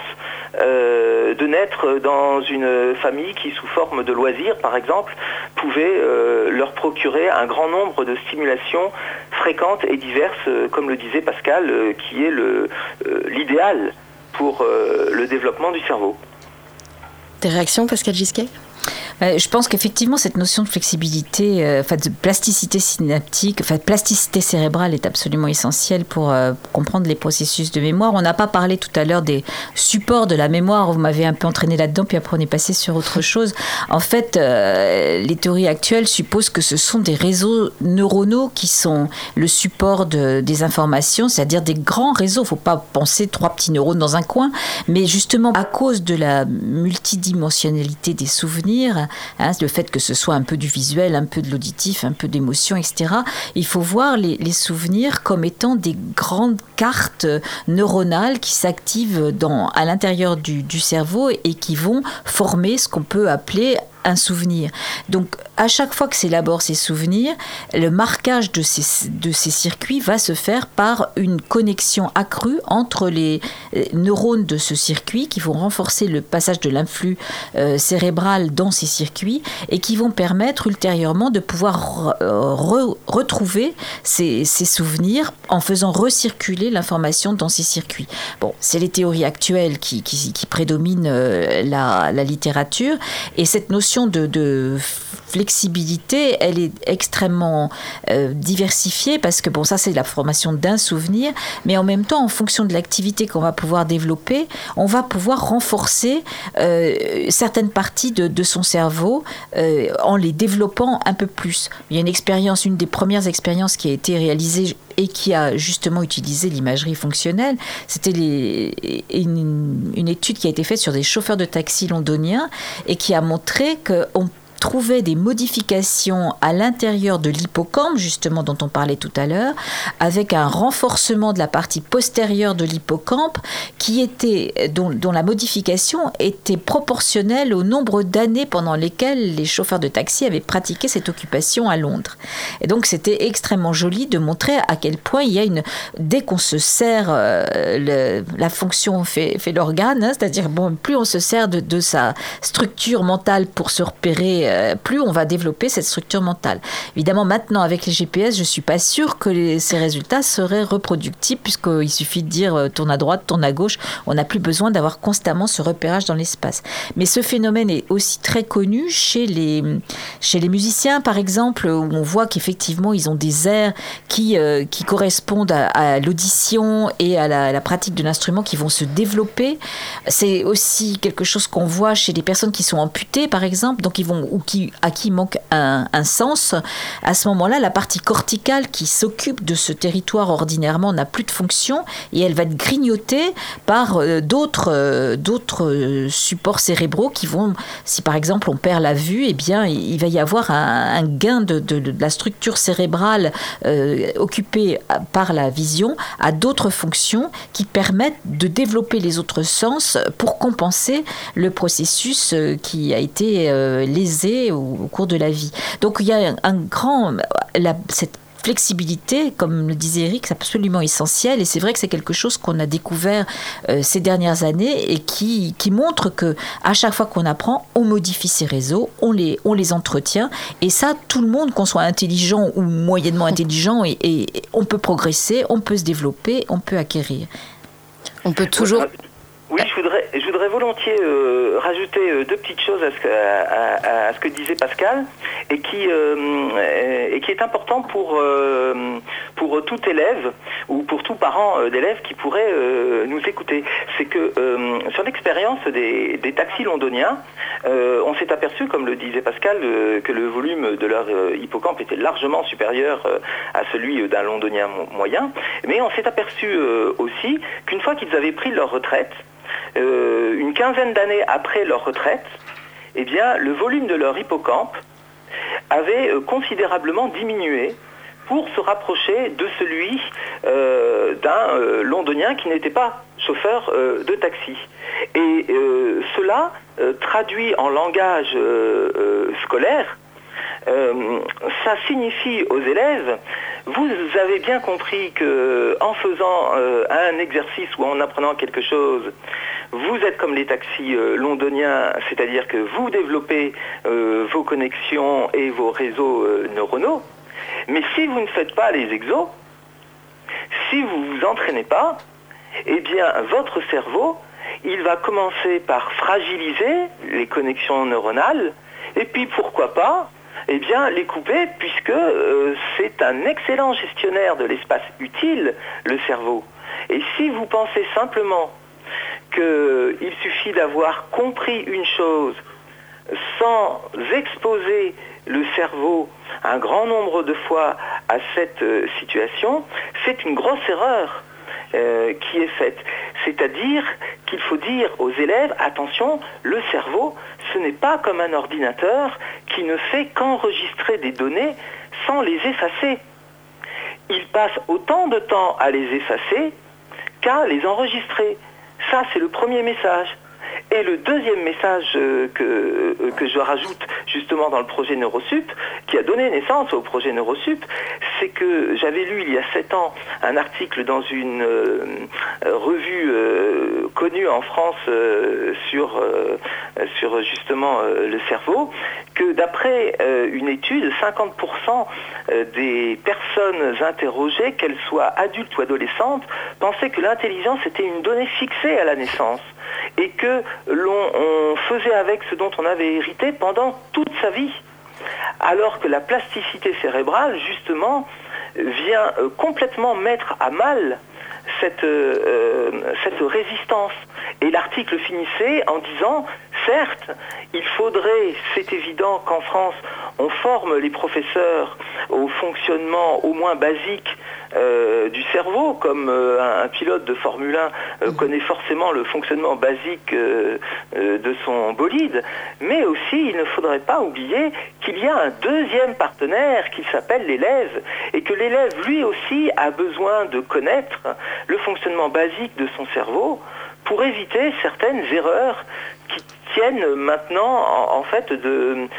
de naître dans une famille qui, sous forme de loisirs, par exemple, pouvait leur procurer un grand nombre de stimulations fréquentes et diverses, comme le disait Pascal, qui est l'idéal pour le développement du cerveau.
Des réactions, Pascal Gisquet ?
Je pense qu'effectivement, cette notion de flexibilité, de plasticité synaptique, plasticité cérébrale est absolument essentielle pour comprendre les processus de mémoire. On n'a pas parlé tout à l'heure des supports de la mémoire. Vous m'avez un peu entraîné là-dedans, puis après on est passé sur autre chose. En fait, les théories actuelles supposent que ce sont des réseaux neuronaux qui sont le support des informations, c'est-à-dire des grands réseaux. Il ne faut pas penser 3 petits neurones dans un coin, mais justement, à cause de la multidimensionnalité des souvenirs, le fait que ce soit un peu du visuel, un peu de l'auditif, un peu d'émotion, etc. Il faut voir les souvenirs comme étant des grandes cartes neuronales qui s'activent à l'intérieur du cerveau et qui vont former ce qu'on peut appeler un souvenir. Donc, à chaque fois que s'élaborent ces souvenirs, le marquage de ces circuits va se faire par une connexion accrue entre les neurones de ce circuit qui vont renforcer le passage de l'influx cérébral dans ces circuits et qui vont permettre ultérieurement de pouvoir retrouver ces souvenirs en faisant recirculer l'information dans ces circuits. Bon, c'est les théories actuelles qui prédominent la littérature, et cette notion de flexibilité, elle est extrêmement diversifiée, parce que ça c'est la formation d'un souvenir, mais en même temps, en fonction de l'activité qu'on va pouvoir développer, on va pouvoir renforcer certaines parties de son cerveau en les développant un peu plus. Il y a une des premières expériences qui a été réalisée et qui a justement utilisé l'imagerie fonctionnelle. C'était une étude qui a été faite sur des chauffeurs de taxi londoniens et qui a montré qu'on trouvait des modifications à l'intérieur de l'hippocampe, justement dont on parlait tout à l'heure, avec un renforcement de la partie postérieure de l'hippocampe dont la modification était proportionnelle au nombre d'années pendant lesquelles les chauffeurs de taxi avaient pratiqué cette occupation à Londres. Et donc c'était extrêmement joli de montrer à quel point il y a dès qu'on se sert, la fonction fait l'organe, c'est-à-dire plus on se sert de sa structure mentale pour se repérer, plus on va développer cette structure mentale. Évidemment, maintenant, avec les GPS, je ne suis pas sûre que ces résultats seraient reproductibles, puisqu'il suffit de dire tourne à droite, tourne à gauche. On n'a plus besoin d'avoir constamment ce repérage dans l'espace. Mais ce phénomène est aussi très connu chez les musiciens, par exemple, où on voit qu'effectivement, ils ont des airs qui correspondent à l'audition et à la pratique de l'instrument, qui vont se développer. C'est aussi quelque chose qu'on voit chez les personnes qui sont amputées, par exemple, donc à qui manque un sens. À ce moment-là, la partie corticale qui s'occupe de ce territoire ordinairement n'a plus de fonction, et elle va être grignotée par d'autres supports cérébraux qui vont, si par exemple on perd la vue, eh bien il va y avoir un gain de la structure cérébrale occupée par la vision à d'autres fonctions qui permettent de développer les autres sens pour compenser le processus qui a été lésé au cours de la vie. Donc il y a cette flexibilité, comme le disait Eric, c'est absolument essentiel, et c'est vrai que c'est quelque chose qu'on a découvert ces dernières années et qui montre que à chaque fois qu'on apprend, on modifie ces réseaux, on les entretient, et ça, tout le monde, qu'on soit intelligent ou moyennement intelligent, et on peut progresser, on peut se développer, on peut acquérir.
On peut toujours...
Oui, je voudrais volontiers rajouter 2 petites choses à ce que disait Pascal, et qui est important pour tout élève ou pour tout parent d'élève qui pourrait nous écouter. C'est que sur l'expérience des taxis londoniens, on s'est aperçu, comme le disait Pascal, que le volume de leur hippocampe était largement supérieur à celui d'un londonien moyen, mais on s'est aperçu aussi qu'une fois qu'ils avaient pris leur retraite, une quinzaine d'années après leur retraite, eh bien, le volume de leur hippocampe avait considérablement diminué pour se rapprocher de celui d'un londonien qui n'était pas chauffeur de taxi. Et cela traduit en langage scolaire, ça signifie aux élèves: vous avez bien compris qu'en faisant un exercice ou en apprenant quelque chose, vous êtes comme les taxis londoniens, c'est-à-dire que vous développez vos connexions et vos réseaux neuronaux, mais si vous ne faites pas les exos, si vous ne vous entraînez pas, eh bien votre cerveau, il va commencer par fragiliser les connexions neuronales, et puis pourquoi pas eh bien, les couper, puisque c'est un excellent gestionnaire de l'espace utile, le cerveau. Et si vous pensez simplement qu'il suffit d'avoir compris une chose sans exposer le cerveau un grand nombre de fois à cette situation, c'est une grosse erreur qui est faite. C'est-à-dire qu'il faut dire aux élèves, attention, le cerveau, ce n'est pas comme un ordinateur qui ne fait qu'enregistrer des données sans les effacer. Il passe autant de temps à les effacer qu'à les enregistrer. Ça, c'est le premier message. Et le deuxième message que je rajoute justement dans le projet Neurosup, qui a donné naissance au projet Neurosup, c'est que j'avais lu il y a 7 ans un article dans une revue connue en France sur justement le cerveau, que d'après une étude, 50% des personnes interrogées, qu'elles soient adultes ou adolescentes, pensaient que l'intelligence était une donnée fixée à la naissance et que l'on faisait avec ce dont on avait hérité pendant toute sa vie. Alors que la plasticité cérébrale, justement, vient complètement mettre à mal cette résistance. Et l'article finissait en disant, certes, il faudrait, c'est évident qu'en France, on forme les professeurs au fonctionnement au moins basique du cerveau, comme un pilote de Formule 1 connaît forcément le fonctionnement basique de son bolide, mais aussi il ne faudrait pas oublier qu'il y a un deuxième partenaire qui s'appelle l'élève, et que l'élève lui aussi a besoin de connaître le fonctionnement basique de son cerveau pour éviter certaines erreurs qui tiennent maintenant en fait de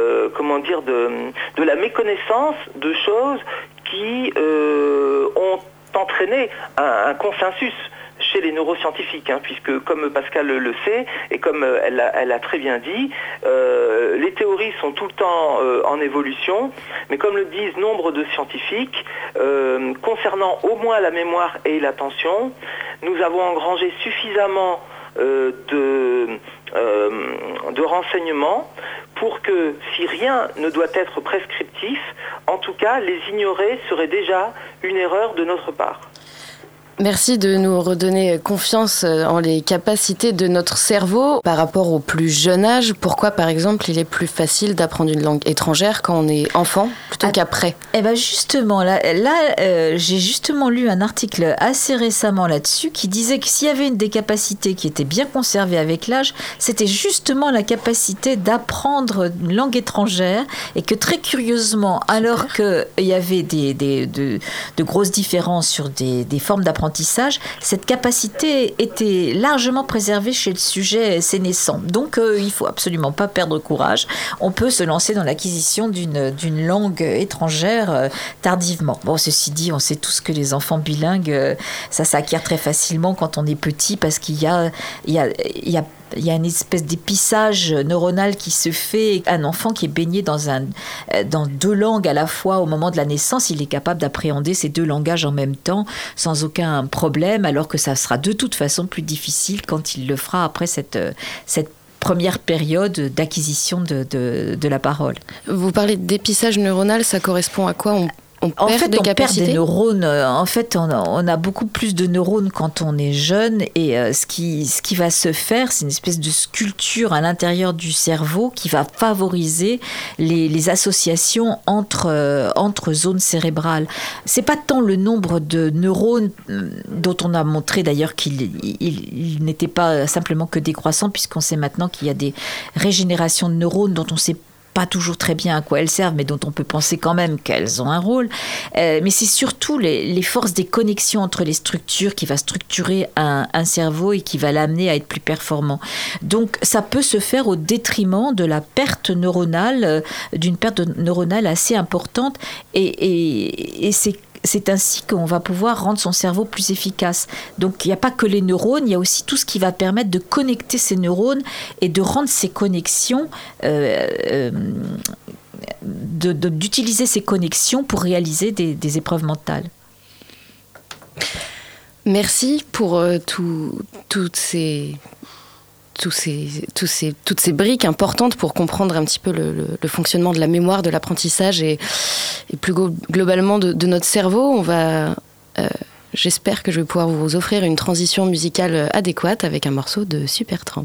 la méconnaissance de choses qui ont entraîné un consensus chez les neuroscientifiques, puisque comme Pascal le sait, et comme elle l'a très bien dit, les théories sont tout le temps en évolution, mais comme le disent nombre de scientifiques, concernant au moins la mémoire et l'attention, nous avons engrangé suffisamment de renseignements pour que, si rien ne doit être prescriptif, en tout cas, les ignorer serait déjà une erreur de notre part.
Merci de nous redonner confiance en les capacités de notre cerveau par rapport au plus jeune âge. Pourquoi, par exemple, il est plus facile d'apprendre une langue étrangère quand on est enfant plutôt qu'après ?
Eh ben justement, là, j'ai justement lu un article assez récemment là-dessus qui disait que s'il y avait une des capacités qui était bien conservée avec l'âge, c'était justement la capacité d'apprendre une langue étrangère, et que très curieusement, alors qu'il y avait de grosses différences sur des formes d'apprentissage, cette capacité était largement préservée chez le sujet sénescent. Donc, il ne faut absolument pas perdre courage. On peut se lancer dans l'acquisition d'une langue étrangère tardivement. Bon, ceci dit, on sait tous que les enfants bilingues, ça s'acquiert très facilement quand on est petit, parce qu'il y a une espèce d'épissage neuronal qui se fait. Un enfant qui est baigné dans 2 langues à la fois au moment de la naissance, il est capable d'appréhender ces 2 langages en même temps sans aucun problème, alors que ça sera de toute façon plus difficile quand il le fera après cette première période d'acquisition de la parole.
Vous parlez d'épissage neuronal, ça correspond à quoi ? On perd des
neurones. En fait, on a beaucoup plus de neurones quand on est jeune, et ce qui va se faire, c'est une espèce de sculpture à l'intérieur du cerveau qui va favoriser les associations entre zones cérébrales. C'est pas tant le nombre de neurones dont on a montré d'ailleurs qu'il n'était pas simplement que décroissant, puisqu'on sait maintenant qu'il y a des régénérations de neurones dont on sait pas toujours très bien à quoi elles servent, mais dont on peut penser quand même qu'elles ont un rôle. Mais c'est surtout les forces des connexions entre les structures qui va structurer un cerveau et qui va l'amener à être plus performant. Donc, ça peut se faire au détriment de la perte neuronale, d'une perte neuronale assez importante. Et c'est ainsi qu'on va pouvoir rendre son cerveau plus efficace. Donc il n'y a pas que les neurones, il y a aussi tout ce qui va permettre de connecter ces neurones et de rendre ces connexions, d'utiliser ces connexions pour réaliser des épreuves mentales.
Merci pour toutes ces briques importantes pour comprendre un petit peu le fonctionnement de la mémoire, de l'apprentissage et plus globalement de notre cerveau. J'espère que je vais pouvoir vous offrir une transition musicale adéquate avec un morceau de Supertramp.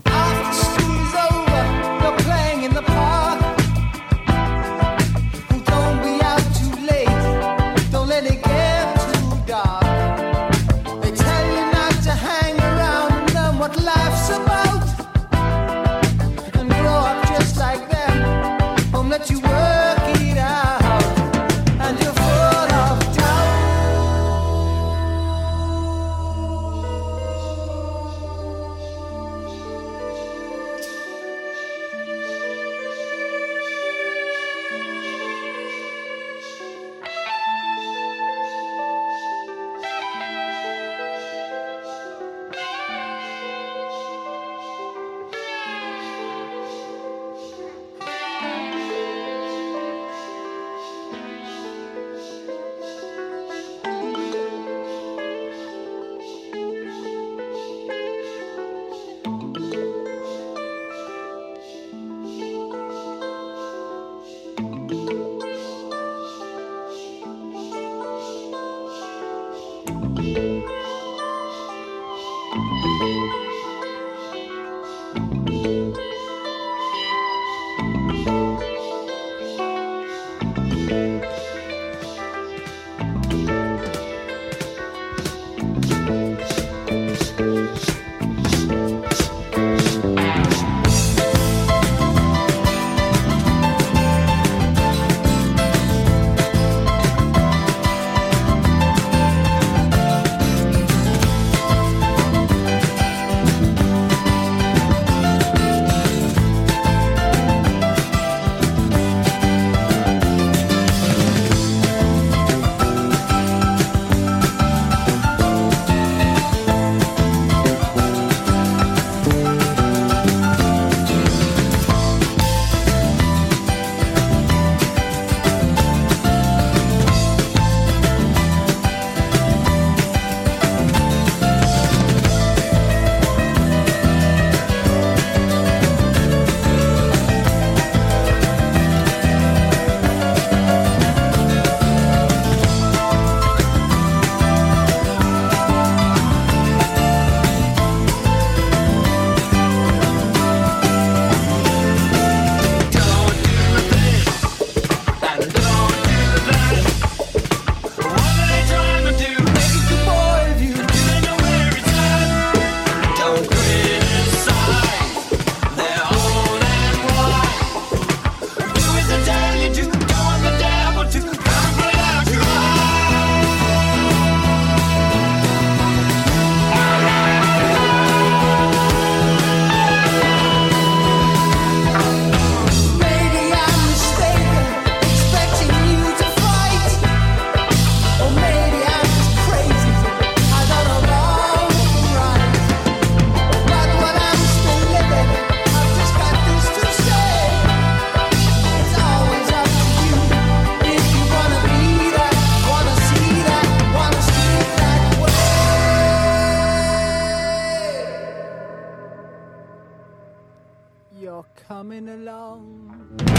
coming along.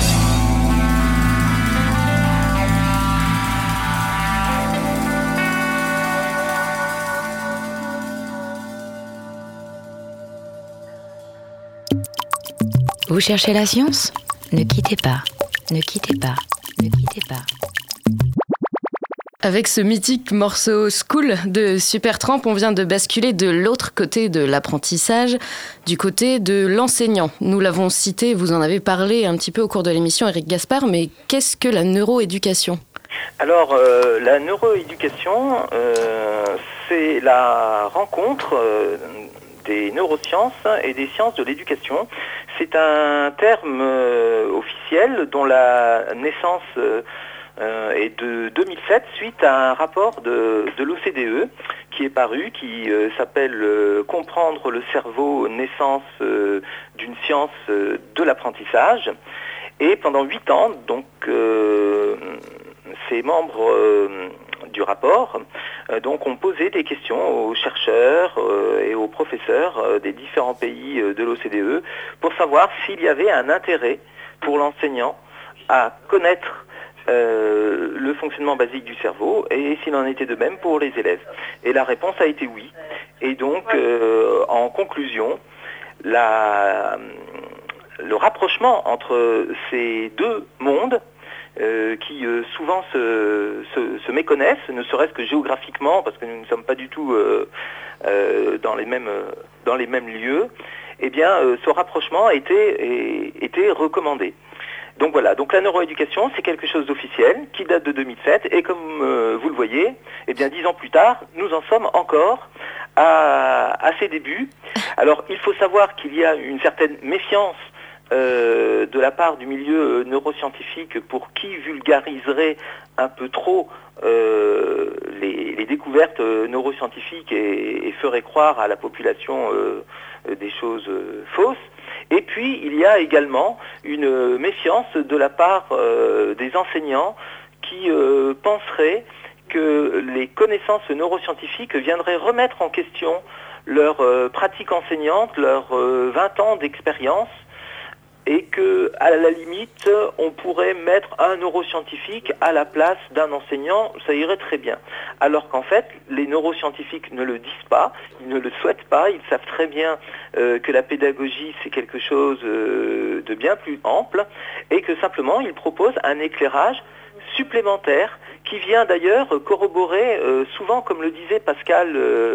Vous cherchez la science ? Ne quittez pas, ne quittez pas, ne quittez pas.
Avec ce mythique morceau School de Supertramp, on vient de basculer de l'autre côté de l'apprentissage, du côté de l'enseignant. Nous l'avons cité, vous en avez parlé un petit peu au cours de l'émission, Eric Gaspard, mais qu'est-ce que la neuroéducation ?
Alors, la neuroéducation, c'est la rencontre des neurosciences et des sciences de l'éducation. C'est un terme officiel dont la naissance et de 2007 suite à un rapport de l'OCDE qui est paru, qui s'appelle « Comprendre le cerveau, naissance d'une science de l'apprentissage ». Et pendant 8 ans, donc, ces membres du rapport donc, ont posé des questions aux chercheurs et aux professeurs des différents pays de l'OCDE pour savoir s'il y avait un intérêt pour l'enseignant à connaître le fonctionnement basique du cerveau et s'il en était de même pour les élèves. Et la réponse a été oui. Et donc, en conclusion, le rapprochement entre ces deux mondes qui souvent se méconnaissent, ne serait-ce que géographiquement, parce que nous ne sommes pas du tout dans les mêmes lieux, eh bien, ce rapprochement a été recommandé. Donc voilà, donc la neuroéducation, c'est quelque chose d'officiel qui date de 2007 et comme vous le voyez, eh bien 10 ans plus tard, nous en sommes encore à ses débuts. Alors il faut savoir qu'il y a une certaine méfiance de la part du milieu neuroscientifique pour qui vulgariserait un peu trop les découvertes neuroscientifiques et ferait croire à la population des choses fausses. Et puis, il y a également une méfiance de la part des enseignants qui penseraient que les connaissances neuroscientifiques viendraient remettre en question leur pratique enseignante, leurs 20 ans d'expérience, et que, à la limite, on pourrait mettre un neuroscientifique à la place d'un enseignant, ça irait très bien. Alors qu'en fait, les neuroscientifiques ne le disent pas, ils ne le souhaitent pas, ils savent très bien que la pédagogie, c'est quelque chose de bien plus ample, et que simplement, ils proposent un éclairage supplémentaire qui vient d'ailleurs corroborer, souvent comme le disait Pascal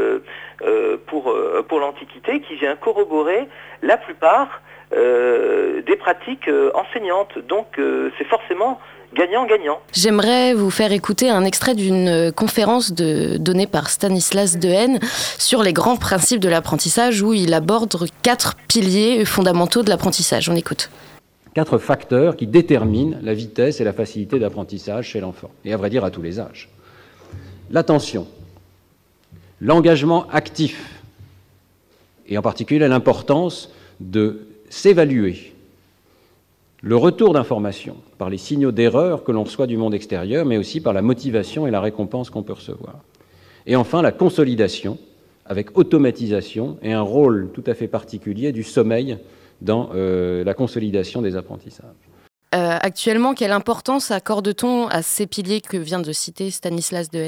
pour l'Antiquité, qui vient corroborer la plupart des pratiques enseignantes. Donc c'est forcément gagnant-gagnant.
J'aimerais vous faire écouter un extrait d'une conférence donnée par Stanislas Dehaene sur les grands principes de l'apprentissage où il aborde 4 piliers fondamentaux de l'apprentissage. On écoute.
4 facteurs qui déterminent la vitesse et la facilité d'apprentissage chez l'enfant, et à vrai dire à tous les âges. L'attention, l'engagement actif, et en particulier l'importance de s'évaluer, le retour d'information par les signaux d'erreur que l'on reçoit du monde extérieur, mais aussi par la motivation et la récompense qu'on peut recevoir. Et enfin, la consolidation, avec automatisation et un rôle tout à fait particulier du sommeil dans la consolidation des apprentissages.
Actuellement, quelle importance accorde-t-on à ces piliers que vient de citer Stanislas Dehaene ?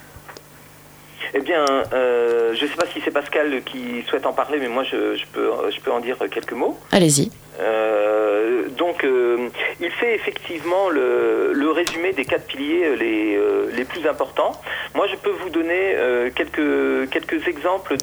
Eh bien, je ne sais pas si c'est Pascal qui souhaite en parler, mais moi je peux en dire quelques mots.
Allez-y.
Donc, il fait effectivement le résumé des 4 piliers les plus importants. Moi, je peux vous donner quelques exemples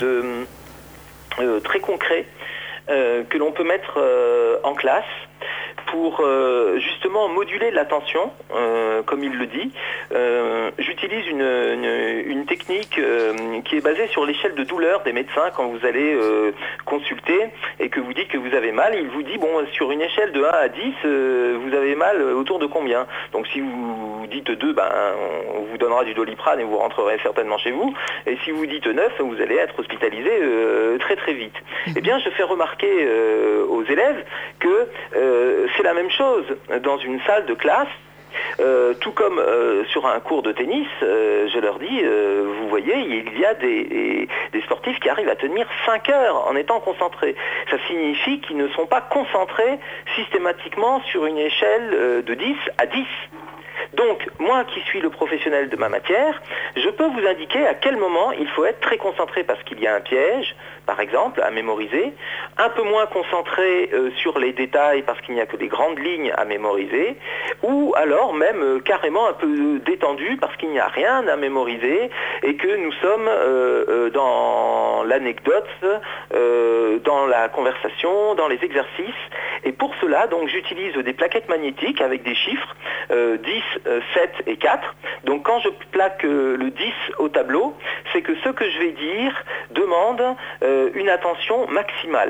très concrets que l'on peut mettre en classe pour justement moduler l'attention, comme il le dit. J'utilise une technique qui est basée sur l'échelle de douleur des médecins quand vous allez consulter et que vous dites que vous avez mal. Il vous dit, bon, sur une échelle de 1 à 10, vous avez mal autour de combien? Donc si vous dites 2, on vous donnera du Doliprane et vous rentrerez certainement chez vous. Et si vous dites 9, vous allez être hospitalisé très très vite. Eh bien, je fais remarquer aux élèves que c'est la même chose dans une salle de classe. Tout comme sur un cours de tennis, je leur dis, vous voyez, il y a des sportifs qui arrivent à tenir 5 heures en étant concentrés. Ça signifie qu'ils ne sont pas concentrés systématiquement sur une échelle de 10 à 10. Donc, moi qui suis le professionnel de ma matière, je peux vous indiquer à quel moment il faut être très concentré parce qu'il y a un piège, par exemple, à mémoriser, un peu moins concentré sur les détails parce qu'il n'y a que des grandes lignes à mémoriser, ou alors même carrément un peu détendu parce qu'il n'y a rien à mémoriser et que nous sommes dans l'anecdote, dans la conversation, dans les exercices. Et pour cela, donc, j'utilise des plaquettes magnétiques avec des chiffres 10, 7 et 4. Donc quand je plaque le 10 au tableau, c'est que ce que je vais dire demande une attention maximale.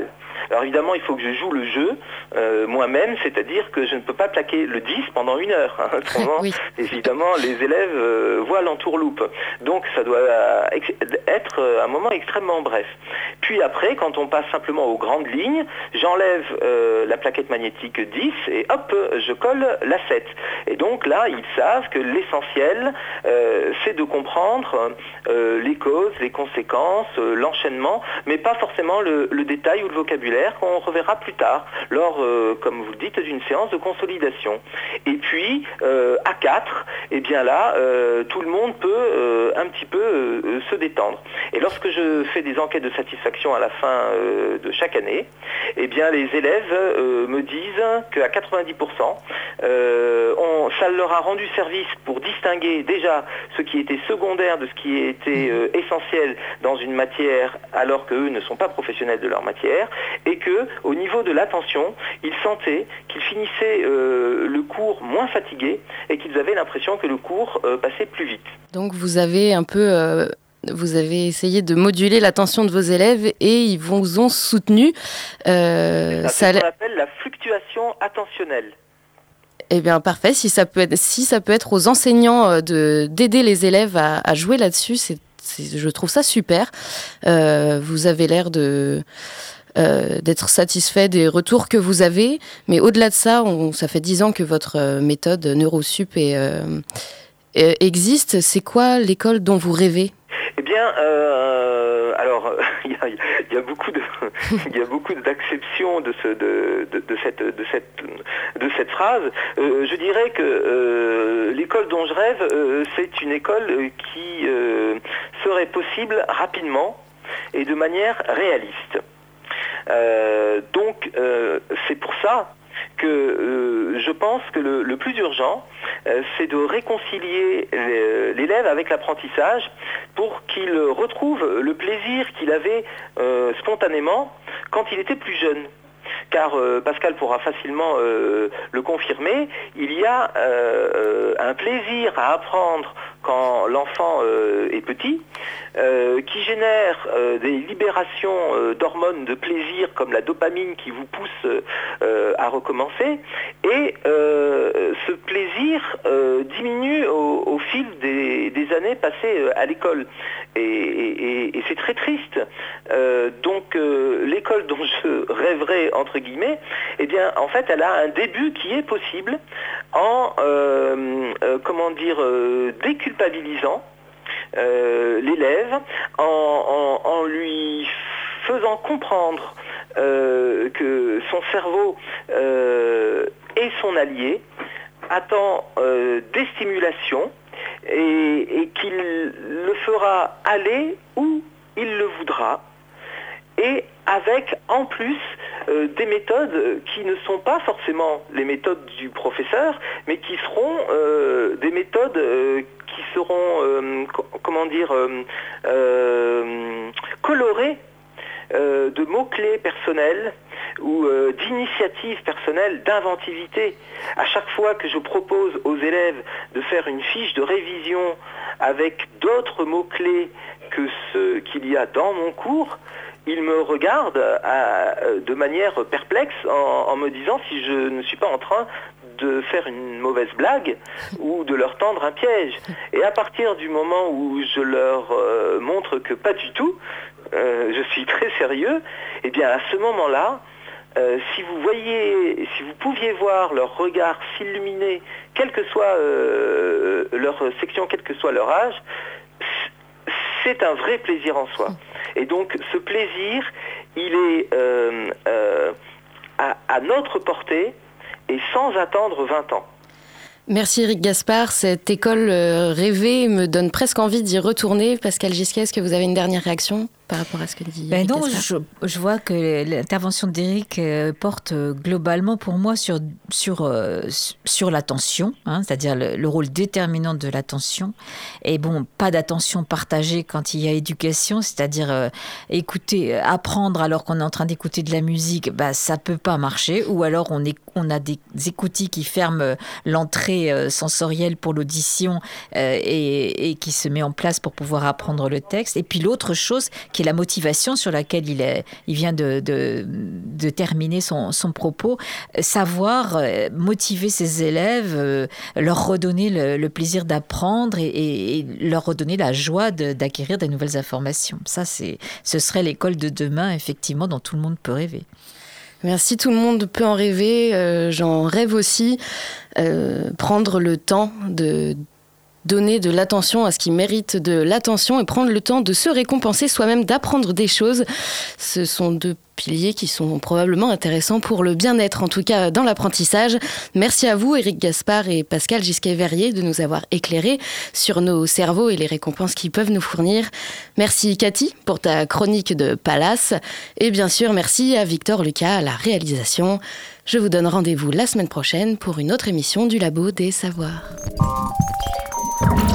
Alors évidemment, il faut que je joue le jeu moi-même, c'est-à-dire que je ne peux pas plaquer le 10 pendant 1 heure. Hein. Autrement, oui. Évidemment, les élèves voient l'entourloupe. Donc ça doit être un moment extrêmement bref. Puis après, quand on passe simplement aux grandes lignes, j'enlève la plaquette magnétique 10 et hop, je colle la 7. Et donc là, ils savent que l'essentiel, c'est de comprendre les causes, les conséquences, l'enchaînement, mais pas forcément le détail ou le vocabulaire qu'on reverra plus tard, lors, comme vous le dites, d'une séance de consolidation. Et puis, à 4, eh bien là, tout le monde peut un petit peu se détendre. Et lorsque je fais des enquêtes de satisfaction à la fin de chaque année, eh bien les élèves me disent qu'à 90%, ça leur a rendu service pour distinguer déjà ce qui était secondaire de ce qui était essentiel dans une matière, alors qu'eux ne sont pas professionnels de leur matière, et qu'au niveau de l'attention, ils sentaient qu'ils finissaient le cours moins fatigués et qu'ils avaient l'impression que le cours passait plus vite.
Donc vous avez un peu... Vous avez essayé de moduler l'attention de vos élèves et ils vous ont soutenu.
C'est ce qu'on appelle la fluctuation attentionnelle.
Eh bien, parfait. Si ça peut être aux enseignants d'aider les élèves à jouer là-dessus, je trouve ça super. Vous avez l'air d'être satisfait des retours que vous avez. Mais au-delà de ça, ça fait 10 ans que votre méthode Neurosup existe. C'est quoi l'école dont vous rêvez ?
Eh bien, alors il y a beaucoup d'acceptions de cette phrase. Je dirais que l'école dont je rêve, c'est une école qui serait possible rapidement et de manière réaliste. Donc, c'est pour ça que je pense que le plus urgent, c'est de réconcilier l'élève avec l'apprentissage pour qu'il retrouve le plaisir qu'il avait spontanément quand il était plus jeune. Car Pascal pourra facilement le confirmer, il y a un plaisir à apprendre quand l'enfant est petit, qui génère des libérations d'hormones de plaisir comme la dopamine qui vous pousse à recommencer, et ce plaisir diminue au fil des années passées à l'école, et c'est très triste. Donc l'école dont je rêverais entre guillemets, eh bien en fait elle a un début qui est possible en déculpabilisant l'élève, en lui faisant comprendre que son cerveau est son allié, attend des stimulations et qu'il le fera aller où il le voudra, et avec en plus des méthodes qui ne sont pas forcément les méthodes du professeur, mais qui seront des méthodes qui seront colorées de mots-clés personnels ou d'initiatives personnelles, d'inventivité. À chaque fois que je propose aux élèves de faire une fiche de révision avec d'autres mots-clés que ceux qu'il y a dans mon cours, ils me regardent de manière perplexe en me disant si je ne suis pas en train de faire une mauvaise blague ou de leur tendre un piège. Et à partir du moment où je leur montre que pas du tout, je suis très sérieux, et bien à ce moment-là, si vous pouviez voir leur regard s'illuminer, quelle que soit leur section, quel que soit leur âge, c'est un vrai plaisir en soi. Et donc ce plaisir, il est à notre portée et sans attendre 20 ans.
Merci Eric Gaspard. Cette école rêvée me donne presque envie d'y retourner. Pascal Gisquet, est-ce que vous avez une dernière réaction par rapport à ce que dit Eric Gaspard ?
Je vois que l'intervention d'Eric porte globalement pour moi sur l'attention, c'est-à-dire le rôle déterminant de l'attention. Et bon, pas d'attention partagée quand il y a éducation, c'est-à-dire écouter, apprendre alors qu'on est en train d'écouter de la musique, ça peut pas marcher. Ou alors on a des écoutilles qui ferment l'entrée sensorielle pour l'audition et qui se met en place pour pouvoir apprendre le texte. Et puis l'autre chose qui est la motivation sur laquelle il vient de terminer son propos. Savoir motiver ses élèves, leur redonner le plaisir d'apprendre et leur redonner la joie d'acquérir de nouvelles informations. Ça, ce serait l'école de demain, effectivement, dont tout le monde peut rêver.
Merci, tout le monde peut en rêver, j'en rêve aussi. Prendre le temps de donner de l'attention à ce qui mérite de l'attention et prendre le temps de se récompenser soi-même, d'apprendre des choses. Ce sont 2 piliers qui sont probablement intéressants pour le bien-être, en tout cas dans l'apprentissage. Merci à vous, Éric Gaspard et Pascal Gisquet-Verrier, de nous avoir éclairés sur nos cerveaux et les récompenses qu'ils peuvent nous fournir. Merci Cathy pour ta chronique de Palace. Et bien sûr, merci à Victor Lucas à la réalisation. Je vous donne rendez-vous la semaine prochaine pour une autre émission du Labo des Savoirs.